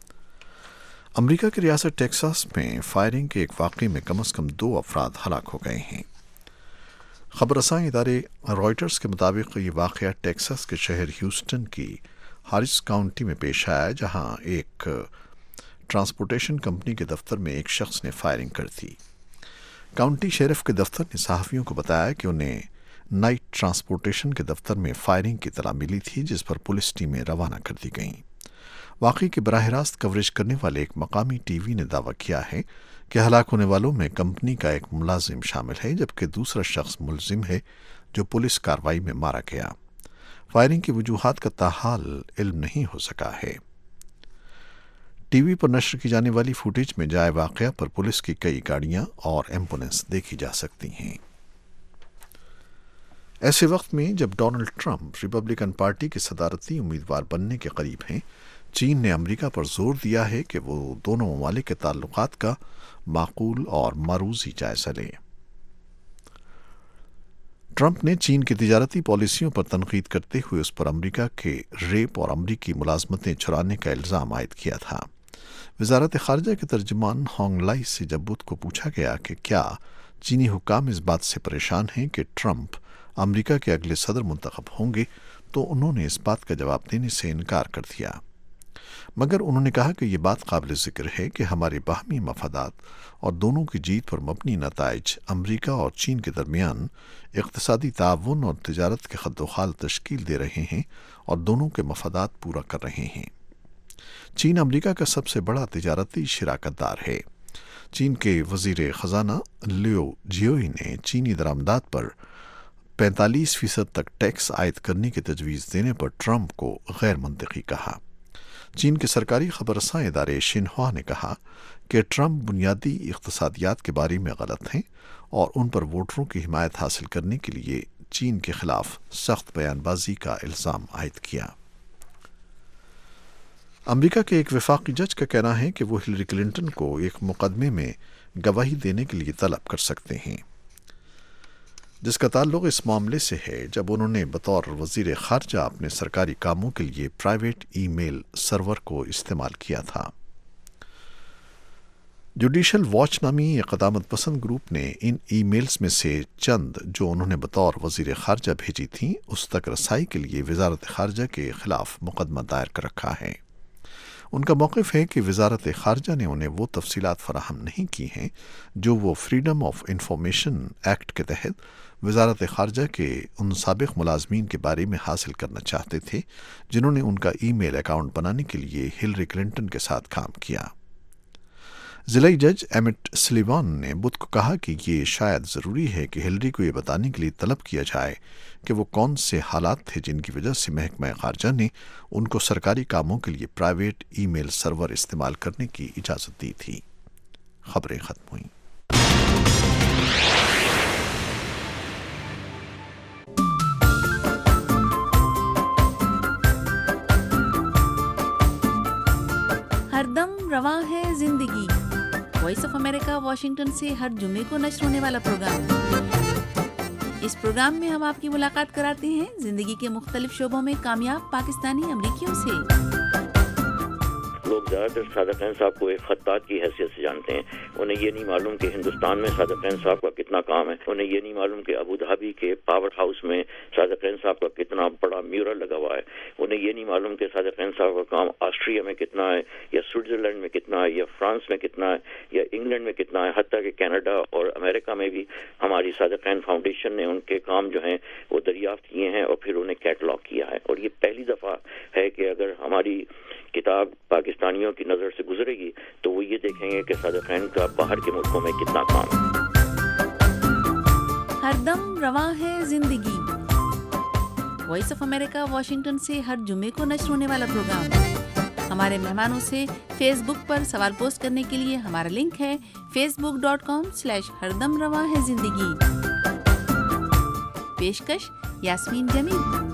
अमेरिका की रियासत टेक्सास में फायरिंग के एक वाक़े में कम अज़ कम दो अफराद हलाक हो गए हैं। ख़बरसां इदारे रॉयटर्स के मुताबिक ये वाक़या टेक्सास के शहर ह्यूस्टन की हारिस काउंटी में पेश आया, जहां एक ट्रांसपोर्टेशन कंपनी के दफ्तर में एक शख्स ने फायरिंग कर दी। काउंटी शेरिफ के दफ्तर ने सहाफ़ियों को बताया कि उन्हें नाइट ट्रांसपोर्टेशन के दफ्तर में फायरिंग की इत्तला मिली थी, जिस पर पुलिस टीमें रवाना कर दी गईं। वाक़े की बराह रास्त कवरेज करने वाले एक मकामी टीवी ने दावा किया है कि हलाक होने वालों में कंपनी का एक मुलाजिम शामिल है, जबकि दूसरा शख्स मुलजिम है जो पुलिस कार्रवाई में मारा गया। फायरिंग की वजूहात का ताहाल इल्म नहीं हो सका है। टीवी पर नशर की जाने वाली फुटेज में जाए वाक़या पर पुलिस की कई गाड़ियां और एम्बुलेंस देखी जा सकती हैं। ऐसे वक्त में जब डोनाल्ड ट्रंप रिपब्लिकन पार्टी के सदारती उम्मीदवार बनने के करीब हैं, चीन ने अमेरिका पर जोर दिया है कि वो दोनों ममालिक के ताल्लुकात का माकूल और मारूजी जायजा ले। ट्रंप ने चीन की तिजारती पॉलिसियों पर तनकीद करते हुए उस पर अमेरिका के रेप और अमरीकी मुलाजमतें चुराने का इल्ज़ाम आयद किया था। वजारत खारजा के तर्जुमान होंग लाई से जब बुध को पूछा गया कि क्या چینی حکام اس بات سے پریشان ہیں کہ ٹرمپ امریکہ کے اگلے صدر منتخب ہوں گے تو انہوں نے اس بات کا جواب دینے سے انکار کر دیا، مگر انہوں نے کہا کہ یہ بات قابل ذکر ہے کہ ہمارے باہمی مفادات اور دونوں کی جیت پر مبنی نتائج امریکہ اور چین کے درمیان اقتصادی تعاون اور تجارت کے خد و خال تشکیل دے رہے ہیں اور دونوں کے مفادات پورا کر رہے ہیں۔ چین امریکہ کا سب سے بڑا تجارتی شراکت دار ہے۔ چین کے وزیر خزانہ لیو جیوئی نے چینی درآمدات پر پینتالیس فیصد تک ٹیکس عائد کرنے کی تجویز دینے پر ٹرمپ کو غیر منطقی کہا۔ چین کے سرکاری خبررساں ادارے شنہوا نے کہا کہ ٹرمپ بنیادی اقتصادیات کے بارے میں غلط ہیں اور ان پر ووٹروں کی حمایت حاصل کرنے کے لیے چین کے خلاف سخت بیان بازی کا الزام عائد کیا۔ امریکہ کے ایک وفاقی جج کا کہنا ہے کہ وہ ہلری کلنٹن کو ایک مقدمے میں گواہی دینے کے لیے طلب کر سکتے ہیں، جس کا تعلق اس معاملے سے ہے جب انہوں نے بطور وزیر خارجہ اپنے سرکاری کاموں کے لیے پرائیویٹ ای میل سرور کو استعمال کیا تھا۔ جوڈیشل واچ نامی ایک قدامت پسند گروپ نے ان ای میلز میں سے چند جو انہوں نے بطور وزیر خارجہ بھیجی تھیں اس تک رسائی کے لیے وزارت خارجہ کے خلاف مقدمہ دائر کر رکھا ہے۔ ان کا موقف ہے کہ وزارت خارجہ نے انہیں وہ تفصیلات فراہم نہیں کی ہیں جو وہ فریڈم آف انفارمیشن ایکٹ کے تحت وزارت خارجہ کے ان سابق ملازمین کے بارے میں حاصل کرنا چاہتے تھے جنہوں نے ان کا ای میل اکاؤنٹ بنانے کے لیے ہلری کلنٹن کے ساتھ کام کیا۔ ضلعی جج ایمٹ سلیوان نے بدھ کو کہا کہ یہ شاید ضروری ہے کہ ہلری کو یہ بتانے کے لیے طلب کیا جائے کہ وہ کون سے حالات تھے جن کی وجہ سے محکمہ خارجہ نے ان کو سرکاری کاموں کے لیے پرائیویٹ ای میل سرور استعمال کرنے کی اجازت دی تھی۔ خبریں ختم ہوئیں۔ ہر دم رواں ہے زندگی، وائس آف امریکہ واشنگٹن سے ہر جمعے کو نشر ہونے والا پروگرام۔ اس پروگرام میں ہم آپ کی ملاقات کراتے ہیں زندگی کے مختلف شعبوں میں کامیاب پاکستانی امریکیوں سے۔ لوگ زیادہ تر صادقین صاحب کو ایک خطاط کی حیثیت سے جانتے ہیں، انہیں یہ نہیں معلوم کہ ہندوستان میں صادقین صاحب کا کتنا کام ہے، انہیں یہ نہیں معلوم کہ ابوظہبی کے پاور ہاؤس میں صادقین صاحب کا کتنا بڑا میورل لگا ہوا ہے، انہیں یہ نہیں معلوم کہ صادقین صاحب کا کام آسٹریا میں کتنا ہے یا سوئٹزرلینڈ میں کتنا ہے یا فرانس میں کتنا ہے یا انگلینڈ میں کتنا ہے، حتیٰ کہ کینیڈا اور امریکہ میں بھی ہماری صادقین فاؤنڈیشن نے ان کے کام جو ہیں وہ دریافت کیے ہیں اور پھر انہیں کیٹلاگ کیا ہے۔ اور یہ پہلی دفعہ ہے کہ اگر ہماری کتاب پاکستانیوں کی نظر سے گزرے گی تو وہ یہ دیکھیں گے کہ صادقین کا باہر کے ملکوں میں کتنا کام ہے۔ ہر دم رواں ہے زندگی، وائس آف امریکہ واشنگٹن سے ہر جمعے کو نشر ہونے والا پروگرام۔ ہمارے مہمانوں سے فیس بک پر سوال پوسٹ کرنے کے لیے ہمارا لنک ہے Facebook dot com slash ہر دم رواں ہے زندگی۔ پیشکش یاسمین جمیل۔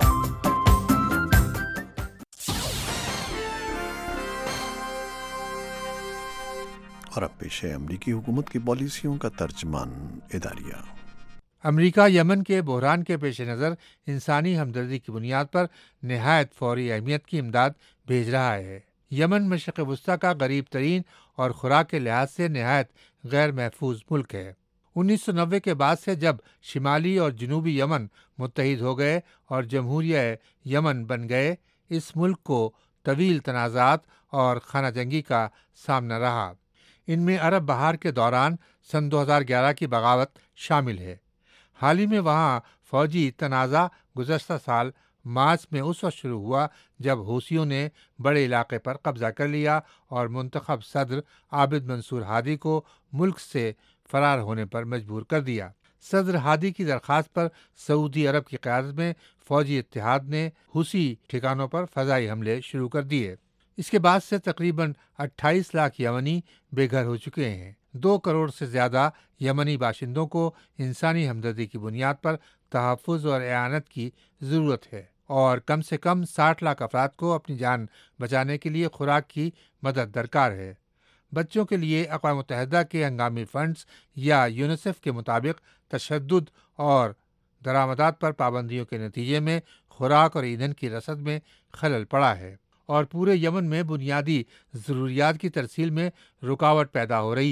اور اب پیش ہے امریکی حکومت کی پالیسیوں کا ترجمان اداریہ۔ امریکہ یمن کے بحران کے پیش نظر انسانی ہمدردی کی بنیاد پر نہایت فوری اہمیت کی امداد بھیج رہا ہے۔ یمن مشرق وسطیٰ کا غریب ترین اور خوراک کے لحاظ سے نہایت غیر محفوظ ملک ہے۔ انیس سو نوے کے بعد سے جب شمالی اور جنوبی یمن متحد ہو گئے اور جمہوریہ یمن بن گئے، اس ملک کو طویل تنازعات اور خانہ جنگی کا سامنا رہا۔ ان میں عرب بہار کے دوران سن دو ہزار گیارہ کی بغاوت شامل ہے۔ حال ہی میں وہاں فوجی تنازع گزشتہ سال مارچ میں اس وقت شروع ہوا جب حوثیوں نے بڑے علاقے پر قبضہ کر لیا اور منتخب صدر عابد منصور ہادی کو ملک سے فرار ہونے پر مجبور کر دیا۔ صدر ہادی کی درخواست پر سعودی عرب کی قیادت میں فوجی اتحاد نے حوثی ٹھکانوں پر فضائی حملے شروع کر دیے۔ اس کے بعد سے تقریباً اٹھائیس لاکھ یمنی بے گھر ہو چکے ہیں۔ دو کروڑ سے زیادہ یمنی باشندوں کو انسانی ہمدردی کی بنیاد پر تحفظ اور اعانت کی ضرورت ہے اور کم سے کم ساٹھ لاکھ افراد کو اپنی جان بچانے کے لیے خوراک کی مدد درکار ہے۔ بچوں کے لیے اقوام متحدہ کے ہنگامی فنڈز یا یونیسیف کے مطابق تشدد اور درآمدات پر پابندیوں کے نتیجے میں خوراک اور ایندھن کی رسد میں خلل پڑا ہے اور پورے یمن میں بنیادی ضروریات کی ترسیل میں رکاوٹ پیدا ہو رہی ہے۔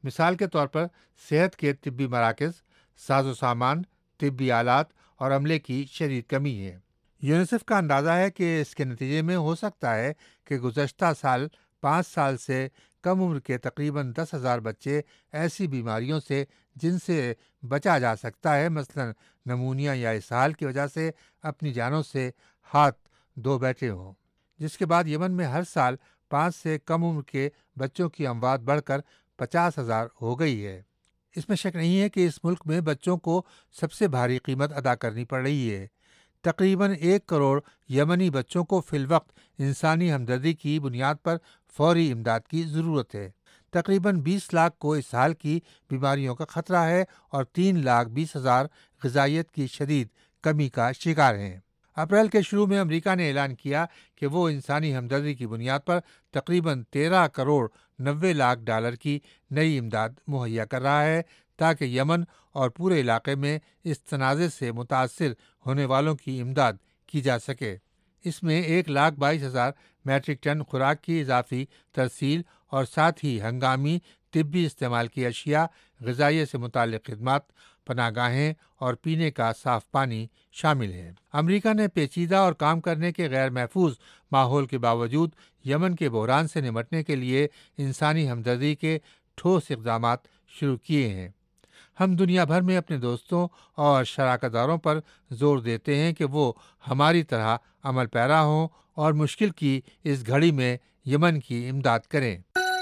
مثال کے طور پر صحت کے طبی مراکز، ساز و سامان، طبی آلات اور عملے کی شدید کمی ہے۔ یونیسیف کا اندازہ ہے کہ اس کے نتیجے میں ہو سکتا ہے کہ گزشتہ سال پانچ سال سے کم عمر کے تقریباً دس ہزار بچے ایسی بیماریوں سے جن سے بچا جا سکتا ہے، مثلاً نمونیا یا اسہال کی وجہ سے اپنی جانوں سے ہاتھ دھو بیٹھے ہوں، جس کے بعد یمن میں ہر سال پانچ سے کم عمر کے بچوں کی اموات بڑھ کر پچاس ہزار ہو گئی ہے۔ اس میں شک نہیں ہے کہ اس ملک میں بچوں کو سب سے بھاری قیمت ادا کرنی پڑ رہی ہے۔ تقریباً ایک کروڑ یمنی بچوں کو فی الوقت انسانی ہمدردی کی بنیاد پر فوری امداد کی ضرورت ہے۔ تقریباً بیس لاکھ کو اسہال کی بیماریوں کا خطرہ ہے اور تین لاکھ بیس ہزار غذائیت کی شدید کمی کا شکار ہیں۔ اپریل کے شروع میں امریکہ نے اعلان کیا کہ وہ انسانی ہمدردی کی بنیاد پر تقریباً تیرہ کروڑ نوے لاکھ ڈالر کی نئی امداد مہیا کر رہا ہے تاکہ یمن اور پورے علاقے میں اس تنازع سے متاثر ہونے والوں کی امداد کی جا سکے۔ اس میں ایک لاکھ بائیس ہزار میٹرک ٹن خوراک کی اضافی ترسیل اور ساتھ ہی ہنگامی طبی استعمال کی اشیاء، غذائیت سے متعلق خدمات، پناہ گاہیں اور پینے کا صاف پانی شامل ہے۔ امریکہ نے پیچیدہ اور کام کرنے کے غیر محفوظ ماحول کے باوجود یمن کے بحران سے نمٹنے کے لیے انسانی ہمدردی کے ٹھوس اقدامات شروع کیے ہیں۔ ہم دنیا بھر میں اپنے دوستوں اور شراکت داروں پر زور دیتے ہیں کہ وہ ہماری طرح عمل پیرا ہوں اور مشکل کی اس گھڑی میں یمن کی امداد کریں۔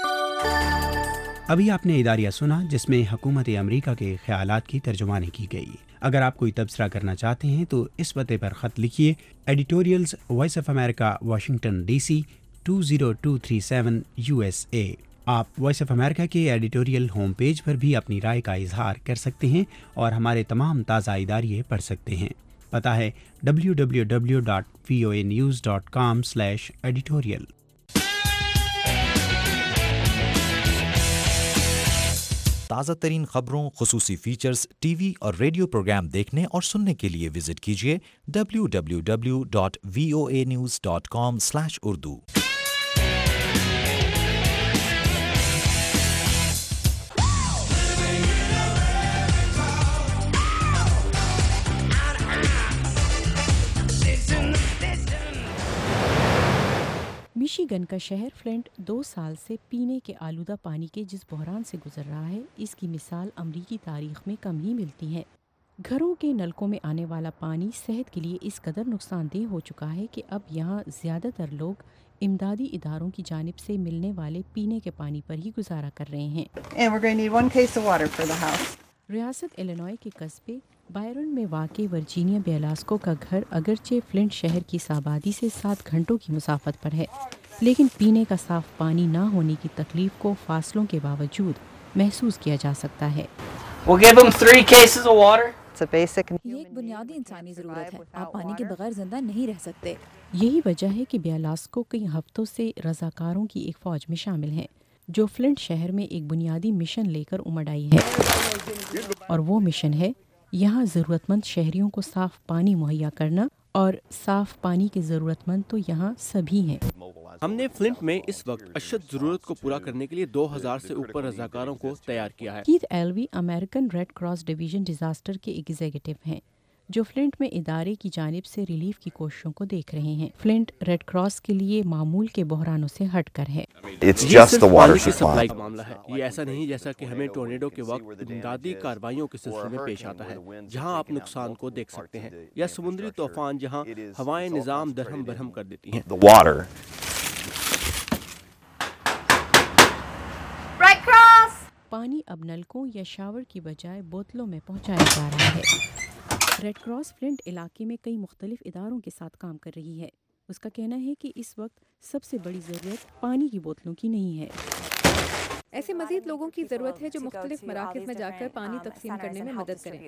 ابھی آپ نے اداریہ سنا جس میں حکومت امریکہ کے خیالات کی ترجمانی کی گئی۔ اگر آپ کوئی تبصرہ کرنا چاہتے ہیں تو اس پتے پر خط لکھیے، editorials voice of America, Washington D C two zero two three seven U S A. آپ وائس آف امریکہ کے ایڈیٹوریل ہوم پیج پر بھی اپنی رائے کا اظہار کر سکتے ہیں اور ہمارے تمام تازہ اداریے پڑھ سکتے ہیں۔ پتہ ہے W W W dot V O A news dot com slash editorial. تازہ ترین خبروں، خصوصی فیچرز، ٹی وی اور ریڈیو پروگرام دیکھنے اور سننے کے لیے وزٹ کیجیے W W W dot V O A news dot com slash Urdu. Michigan کا شہر فلنٹ دو سال سے پینے کے آلودہ پانی کے جس بحران سے گزر رہا ہے، اس کی مثال امریکی تاریخ میں کم ہی ملتی ہے۔ گھروں کے نلکوں میں آنے والا پانی صحت کے لیے اس قدر نقصان دہ ہو چکا ہے کہ اب یہاں زیادہ تر لوگ امدادی اداروں کی جانب سے ملنے والے پینے کے پانی پر ہی گزارا کر رہے ہیں۔ ریاست ایلینوائے کے قصبے بائرن میں واقع ورجینیا بیلاسکو کا گھر اگرچہ فلنٹ شہر کی آبادی سے سات گھنٹوں کی مسافت پر ہے، لیکن پینے کا صاف پانی نہ ہونے کی تکلیف کو فاصلوں کے باوجود محسوس کیا جا سکتا ہے۔ یہ ایک بنیادی انسانی ضرورت ہے، آپ پانی کے بغیر زندہ نہیں رہ سکتے۔ یہی وجہ ہے کہ بیلاسکو کئی ہفتوں سے رضاکاروں کی ایک فوج میں شامل ہیں جو فلنٹ شہر میں ایک بنیادی مشن لے کر امڑ آئی ہے، اور وہ مشن ہے یہاں ضرورت مند شہریوں کو صاف پانی مہیا کرنا، اور صاف پانی کے ضرورت مند تو یہاں سبھی ہیں۔ ہم نے فلنٹ میں اس وقت اشد ضرورت کو پورا کرنے کے لیے دو ہزار سے اوپر رضاکاروں کو تیار کیا ہے۔ Keith Elvey American Red Cross division disaster کے ایگزیکٹو ہیں جو فلنٹ میں ادارے کی جانب سے ریلیف کی کوششوں کو دیکھ رہے ہیں۔ فلنٹ ریڈ کراس کے لیے معمول کے بحرانوں سے ہٹ کر ہے۔ یہ صرف پانی کی سپلائی کا معاملہ ہے، یہ ایسا نہیں جیسا کہ ہمیں ٹورنیڈو کے وقت امدادی کارروائیوں کے سلسلے میں پیش آتا ہے، جہاں آپ نقصان کو دیکھ سکتے ہیں، یا سمندری طوفان جہاں ہوائیں نظام درہم برہم کر دیتی ہیں۔ پانی اب نلکوں یا شاور کی بجائے بوتلوں میں پہنچایا جا رہا ہے۔ ریڈ کراس فلنٹ علاقے میں کئی مختلف اداروں کے ساتھ کام کر رہی ہے۔ اس کا کہنا ہے کہ اس وقت سب سے بڑی ضرورت پانی کی بوتلوں کی نہیں ہے۔ ایسے مزید لوگوں کی ضرورت ہے جو مختلف مراکز میں جا کر پانی تقسیم کرنے میں مدد کریں۔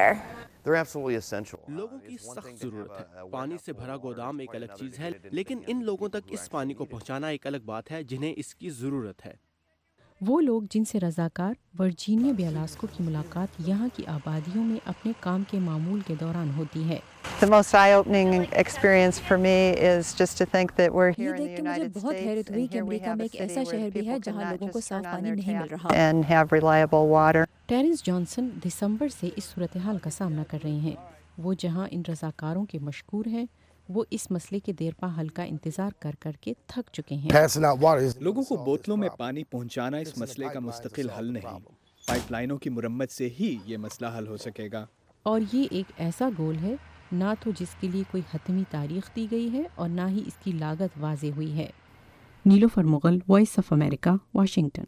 لوگوں کی سخت ضرورت ہے۔ پانی سے بھرا گودام ایک الگ چیز ہے، لیکن ان لوگوں تک اس پانی کو پہنچانا ایک الگ بات ہے جنہیں اس کی ضرورت ہے۔ وہ لوگ جن سے رضاکار ورجینیا بیالاسکو کی ملاقات یہاں کی آبادیوں میں اپنے کام کے معمول کے دوران ہوتی ہے. The most eye-opening experience for me is just to think that we're here in the United States and here we have a city where people cannot just turn on their tap and have reliable water. Terrence Johnson دسمبر سے اس صورتحال کا سامنا کر رہے ہیں. وہ جہاں ان رضاکاروں کے مشکور ہیں وہ اس مسئلے کے دیر پا حل کا انتظار کر کر کے تھک چکے ہیں. لوگوں کو بوتلوں میں پانی پہنچانا اس مسئلے کا مستقل حل نہیں. پائپ لائنوں کی مرمت سے ہی یہ مسئلہ حل ہو سکے گا. اور یہ ایک ایسا گول ہے نہ تو جس کے لیے کوئی حتمی تاریخ دی گئی ہے اور نہ ہی اس کی لاگت واضح ہوئی ہے. Nilofar Mughal, voice of America, Washington.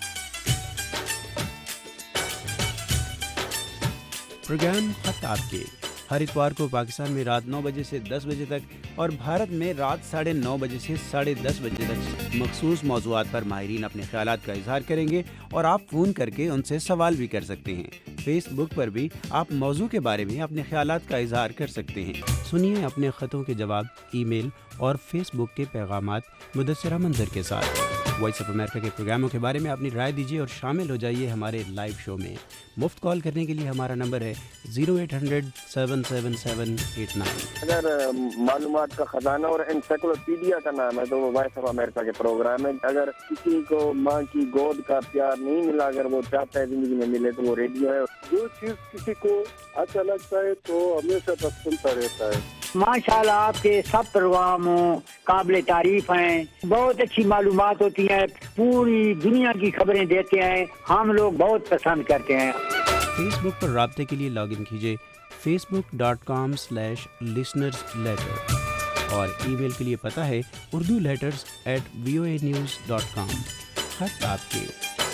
Program خط آپ کے ہر اتوار کو پاکستان میں رات نو بجے سے دس بجے تک اور بھارت میں رات ساڑھے نو بجے سے ساڑھے دس بجے تک مخصوص موضوعات پر ماہرین اپنے خیالات کا اظہار کریں گے اور آپ فون کر کے ان سے سوال بھی کر سکتے ہیں. فیس بک پر بھی آپ موضوع کے بارے میں اپنے خیالات کا اظہار کر سکتے ہیں. سنیے اپنے خطوں کے جواب ای میل اور فیس بک کے پیغامات مدثرہ منظر کے ساتھ. وائس آف امریکہ کے پروگراموں کے بارے میں اپنی رائے دیجیے اور شامل ہو جائیے ہمارے لائیو شو میں. مفت کال کرنے کے لیے ہمارا نمبر ہے zero eight hundred seven seven seven eight nine. اگر معلومات کا خزانہ اور انسائکلوپیڈیا کا نام ہے تو وہ وائس آف امریکہ کے پروگرام ہے. اگر کسی کو ماں کی گود کا پیار نہیں ملا، اگر وہ چاہتا ہے زندگی میں ملے تو وہ ریڈیو ہے. جو چیز کسی کو اچھا لگتا ہے تو ہمیشہ تک سنتا رہتا ہے. ماشاءاللہ آپ کے سب پروگرام قابل تعریف ہیں، بہت اچھی معلومات ہوتی ہیں، پوری دنیا کی خبریں دیتے ہیں، ہم لوگ بہت پسند کرتے ہیں. فیس بک پر رابطے کے لیے لاگ ان کیجیے Facebook dot com slash listeners letter اور ای میل کے لیے پتہ ہے Urdu letters at V O A news dot com. خط آپ کے.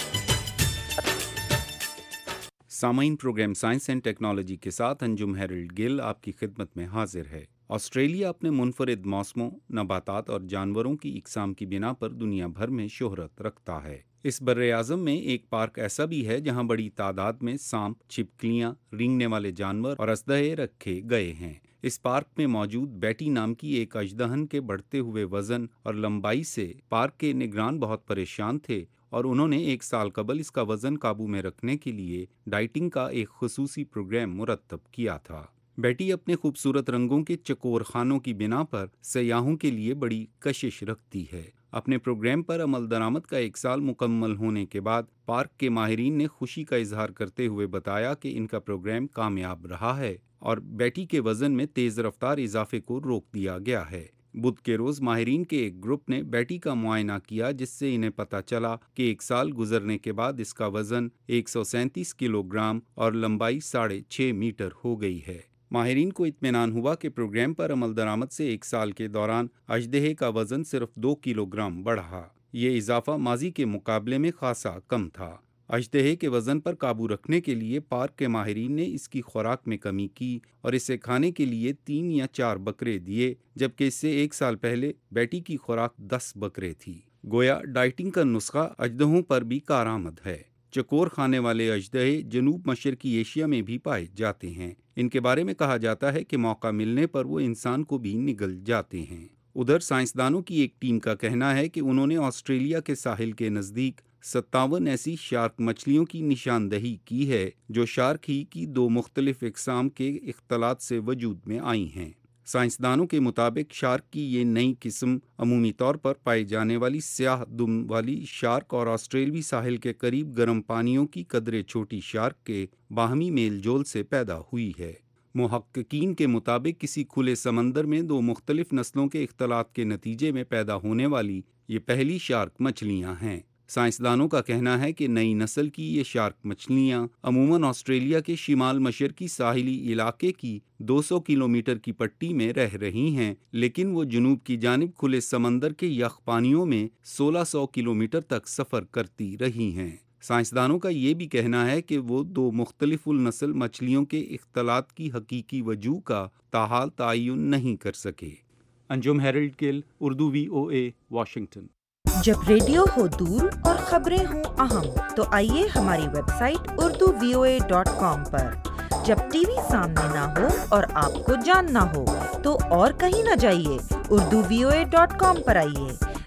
سامعین، پروگرام سائنس اینڈ ٹیکنالوجی کے ساتھ انجم ہیرلڈ گل آپ کی خدمت میں حاضر ہے. آسٹریلیا اپنے منفرد موسموں، نباتات اور جانوروں کی اقسام کی بنا پر دنیا بھر میں شہرت رکھتا ہے. اس بر اعظم میں ایک پارک ایسا بھی ہے جہاں بڑی تعداد میں سانپ، چھپکلیاں، رینگنے والے جانور اور اسدہے رکھے گئے ہیں. اس پارک میں موجود بیٹی نام کی ایک اژدہن کے بڑھتے ہوئے وزن اور لمبائی سے پارک کے نگران بہت پریشان تھے اور انہوں نے ایک سال قبل اس کا وزن قابو میں رکھنے کے لیے ڈائٹنگ کا ایک خصوصی پروگرام مرتب کیا تھا. بیٹی اپنے خوبصورت رنگوں کے چکور خانوں کی بنا پر سیاحوں کے لیے بڑی کشش رکھتی ہے. اپنے پروگرام پر عمل درآمد کا ایک سال مکمل ہونے کے بعد پارک کے ماہرین نے خوشی کا اظہار کرتے ہوئے بتایا کہ ان کا پروگرام کامیاب رہا ہے اور بیٹی کے وزن میں تیز رفتار اضافے کو روک دیا گیا ہے. بدھ کے روز ماہرین کے ایک گروپ نے بیٹی کا معائنہ کیا جس سے انہیں پتہ چلا کہ ایک سال گزرنے کے بعد اس کا وزن ایک سو سینتیس کلو گرام اور لمبائی ساڑھے چھ میٹر ہو گئی ہے. ماہرین کو اطمینان ہوا کہ پروگرام پر عمل درآمد سے ایک سال کے دوران اژدہے کا وزن صرف دو کلو گرام بڑھا. یہ اضافہ ماضی کے مقابلے میں خاصا کم تھا. اژدہے کے وزن پر قابو رکھنے کے لیے پارک کے ماہرین نے اس کی خوراک میں کمی کی اور اسے کھانے کے لیے تین یا چار بکرے دیے، جبکہ اس سے ایک سال پہلے بیٹی کی خوراک دس بکرے تھی. گویا ڈائٹنگ کا نسخہ اژدہوں پر بھی کارآمد ہے. چکور کھانے والے اژدہے جنوب مشرقی ایشیا میں بھی پائے جاتے ہیں. ان کے بارے میں کہا جاتا ہے کہ موقع ملنے پر وہ انسان کو بھی نگل جاتے ہیں. ادھر سائنسدانوں کی ایک ٹیم کا کہنا ہے کہ انہوں نے آسٹریلیا کے ساحل کے نزدیک ستاون ایسی شارک مچھلیوں کی نشاندہی کی ہے جو شارک ہی کی دو مختلف اقسام کے اختلاط سے وجود میں آئی ہیں. سائنسدانوں کے مطابق شارک کی یہ نئی قسم عمومی طور پر پائی جانے والی سیاہ دم والی شارک اور آسٹریلوی ساحل کے قریب گرم پانیوں کی قدرے چھوٹی شارک کے باہمی میل جول سے پیدا ہوئی ہے. محققین کے مطابق کسی کھلے سمندر میں دو مختلف نسلوں کے اختلاط کے نتیجے میں پیدا ہونے والی یہ پہلی شارک مچھلیاں ہیں. سائنسدانوں کا کہنا ہے کہ نئی نسل کی یہ شارک مچھلیاں عموماً آسٹریلیا کے شمال مشرقی ساحلی علاقے کی دو سو کلومیٹر کی پٹی میں رہ رہی ہیں، لیکن وہ جنوب کی جانب کھلے سمندر کے یخ پانیوں میں سولہ سو کلومیٹر تک سفر کرتی رہی ہیں. سائنسدانوں کا یہ بھی کہنا ہے کہ وہ دو مختلف النسل مچھلیوں کے اختلاط کی حقیقی وجوہ کا تاحال تعین نہیں کر سکے. Anjum Harold Gill, Urdu V O A, Washington. جب ریڈیو ہو دور اور خبریں ہوں اہم تو آئیے ہماری website Urdu V O A dot com پر. جب ٹی وی سامنے نہ ہو اور آپ کو جاننا ہو تو اور کہیں نہ جائیے، Urdu V O A dot com پر آئیے.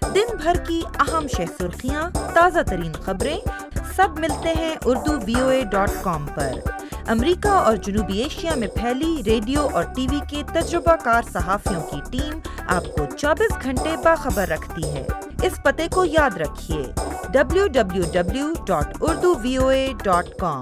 دن بھر کی اہم شہ سرخیاں، تازہ ترین خبریں، سب ملتے ہیں Urdu V O A dot com پر۔ امریکہ اور جنوبی ایشیا میں پھیلی ریڈیو اور ٹی وی کے تجربہ کار صحافیوں کی ٹیم آپ کو چوبیس گھنٹے باخبر رکھتی ہے۔ اس پتے کو یاد رکھیے، W W W dot Urdu V O A dot com.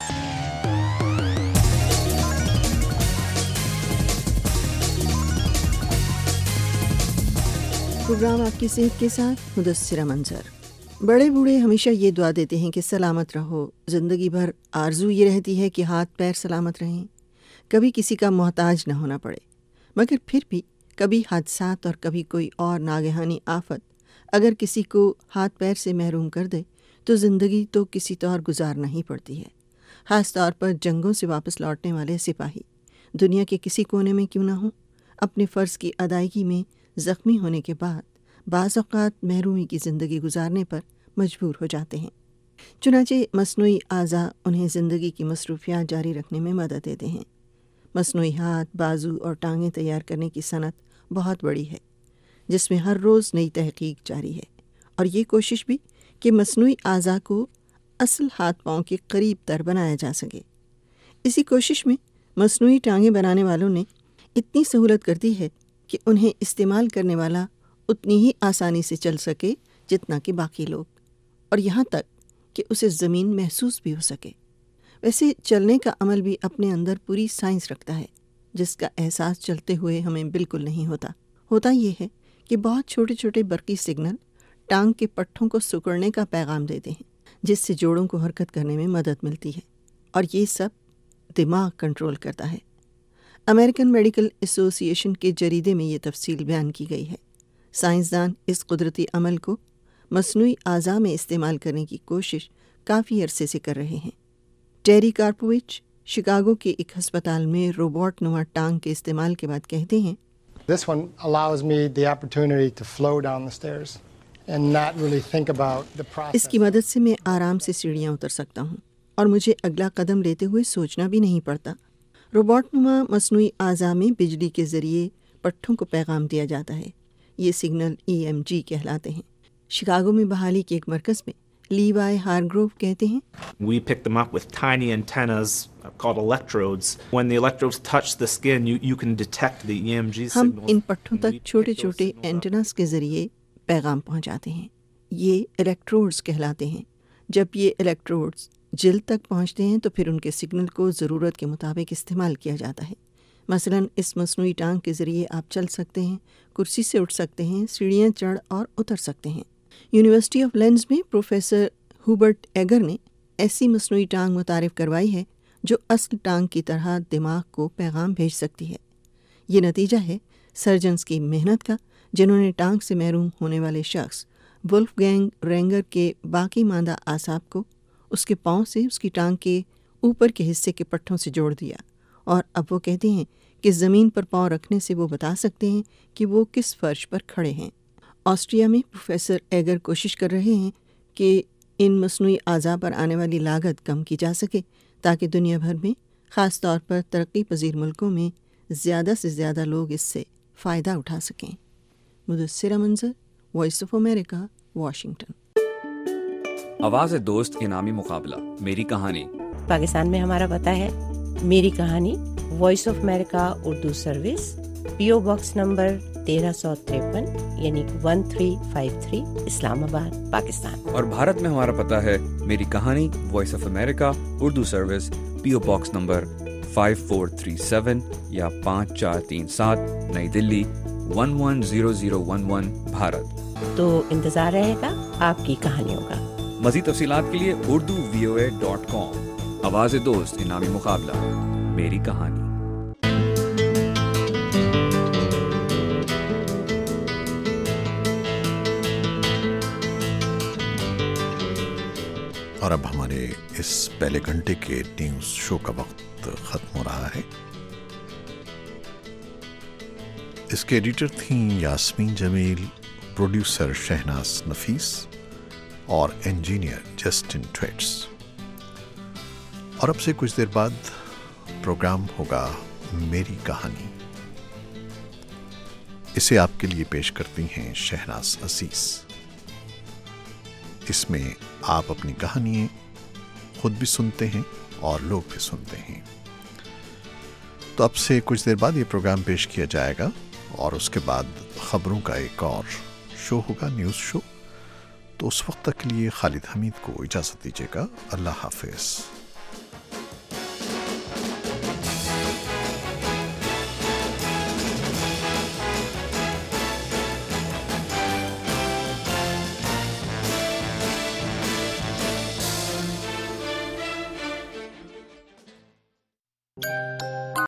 Program آپ کی صحت کے ساتھ مدثرہ منظر۔ بڑے بوڑھے ہمیشہ یہ دعا دیتے ہیں کہ سلامت رہو۔ زندگی بھر آرزو یہ رہتی ہے کہ ہاتھ پیر سلامت رہیں، کبھی کسی کا محتاج نہ ہونا پڑے، مگر پھر بھی کبھی حادثات اور کبھی کوئی اور ناگہانی آفت اگر کسی کو ہاتھ پیر سے محروم کر دے تو زندگی تو کسی طور گزارنا ہی پڑتی ہے۔ خاص طور پر جنگوں سے واپس لوٹنے والے سپاہی دنیا کے کسی کونے میں کیوں نہ ہوں، اپنے فرض کی ادائیگی میں زخمی ہونے کے بعد بعض اوقات محرومی کی زندگی گزارنے پر مجبور ہو جاتے ہیں۔ چنانچہ مصنوعی اعضاء انہیں زندگی کی مصروفیات جاری رکھنے میں مدد دیتے ہیں۔ مصنوعی ہاتھ، بازو اور ٹانگیں تیار کرنے کی صنعت بہت بڑی ہے، جس میں ہر روز نئی تحقیق جاری ہے، اور یہ کوشش بھی کہ مصنوعی اعضاء کو اصل ہاتھ پاؤں کے قریب تر بنایا جا سکے۔ اسی کوشش میں مصنوعی ٹانگیں بنانے والوں نے اتنی سہولت کر دی ہے کہ انہیں استعمال کرنے والا اتنی ہی آسانی سے چل سکے جتنا کہ باقی لوگ، اور یہاں تک کہ اسے زمین محسوس بھی ہو سکے۔ ویسے چلنے کا عمل بھی اپنے اندر پوری سائنس رکھتا ہے، جس کا احساس چلتے ہوئے ہمیں بالکل نہیں ہوتا۔ ہوتا یہ ہے کہ بہت چھوٹے چھوٹے برقی سگنل ٹانگ کے پٹھوں کو سکڑنے کا پیغام دیتے ہیں، جس سے جوڑوں کو حرکت کرنے میں مدد ملتی ہے، اور یہ سب دماغ کنٹرول کرتا ہے۔ امریکن میڈیکل ایسوسی ایشن کے جریدے میں یہ تفصیل بیان کی گئی ہے۔ سائنسدان اس قدرتی عمل کو مصنوعی اعضاء میں استعمال کرنے کی کوشش کافی عرصے سے کر رہے ہیں۔ ٹیری کارپووچ شکاگو کے ایک ہسپتال میں روبوٹ نما ٹانگ کے استعمال کے بعد کہتے ہیں، This one allows me the opportunity to flow down the stairs and not really think about the process. اس کی مدد سے میں آرام سے سیڑھیاں اتر سکتا ہوں اور مجھے اگلا قدم لیتے ہوئے سوچنا بھی نہیں پڑتا۔ روبوٹ نما مصنوعی اعضاء میں بجلی کے ذریعے پٹھوں کو پیغام دیا جاتا ہے۔ یہ سگنل ای ایم جی کہلاتے ہیں۔ شکاگو میں بحالی کے ایک مرکز میں لیوائے ہارگروو کہتے ہیں، We pick them up with tiny antennas called electrodes. When the electrodes touch the skin, you, you can detect the E M G signals. ہم ان پٹھوں تک چھوٹے چھوٹے اینٹناز کے ذریعے پیغام پہنچاتے ہیں۔ یہ الیکٹروڈز کہلاتے ہیں۔ جب یہ الیکٹروڈز جلد تک پہنچتے ہیں تو پھر ان کے سگنل کو ضرورت کے مطابق استعمال کیا جاتا ہے۔ مثلاً اس مصنوعی ٹانگ کے ذریعے آپ چل سکتے ہیں، کرسی سے اٹھ سکتے ہیں، سیڑھیاں چڑھ اور اتر سکتے ہیں۔ یونیورسٹی آف لینز میں پروفیسر ہوبرٹ ایگر نے ایسی مصنوعی ٹانگ متعارف کروائی ہے جو اصل ٹانگ کی طرح دماغ کو پیغام بھیج سکتی ہے۔ یہ نتیجہ ہے سرجنز کی محنت کا، جنہوں نے ٹانگ سے محروم ہونے والے شخص ولف گینگ رینگر کے باقی ماندہ اعصاب کو اس کے پاؤں سے اس کی ٹانگ کے اوپر کے حصے کے پٹھوں سے جوڑ دیا، اور اب وہ کہتے ہیں کہ زمین پر پاؤں رکھنے سے وہ بتا سکتے ہیں کہ وہ کس فرش پر کھڑے ہیں۔ آسٹریا میں پروفیسر ایگر کوشش کر رہے ہیں کہ ان مصنوعی اعضاء پر آنے والی لاگت کم کی جا سکے تاکہ دنیا بھر میں خاص طور پر ترقی پذیر ملکوں میں زیادہ سے زیادہ لوگ اس سے فائدہ اٹھا سکیں۔ مدثرہ منظر، وائس آف امریکہ، واشنگٹن۔ آواز دوست انعامی مقابلہ میری کہانی۔ پاکستان میں ہمارا پتہ ہے میری کہانی، voice of America Urdu service, P O box number تیرہ سو تریپن یعنی one three five three, Islamabad, Pakistan. اور بھارت میں ہمارا پتہ ہے میری کہانی، voice of America Urdu service, P O box number five four three seven یا پانچ چار تین سات، نئی Delhi one one zero zero one one, Bharat. تو انتظار رہے گا آپ کی کہانیوں کا۔ مزید تفصیلات کے لیے Urdu V O A dot کام۔ آواز دوست انعامی مقابلہ میری کہانی۔ اور اب ہمارے اس پہلے گھنٹے کے نیوز شو کا وقت ختم ہو رہا ہے۔ اس کے ایڈیٹر تھیں یاسمین جمیل، پروڈیوسر شہناز نفیس اور انجینئر جسٹن ٹویٹس۔ اور اب سے کچھ دیر بعد پروگرام ہوگا میری کہانی۔ اسے آپ کے لیے پیش کرتی ہیں شہناز عزیز۔ اس میں آپ اپنی کہانی خود بھی سنتے ہیں اور لوگ بھی سنتے ہیں۔ تو اب سے کچھ دیر بعد یہ پروگرام پیش کیا جائے گا اور اس کے بعد خبروں کا ایک اور شو ہوگا، نیوز شو۔ تو اس وقت تک کے لیے خالد حمید کو اجازت دیجیے گا۔ اللہ حافظ۔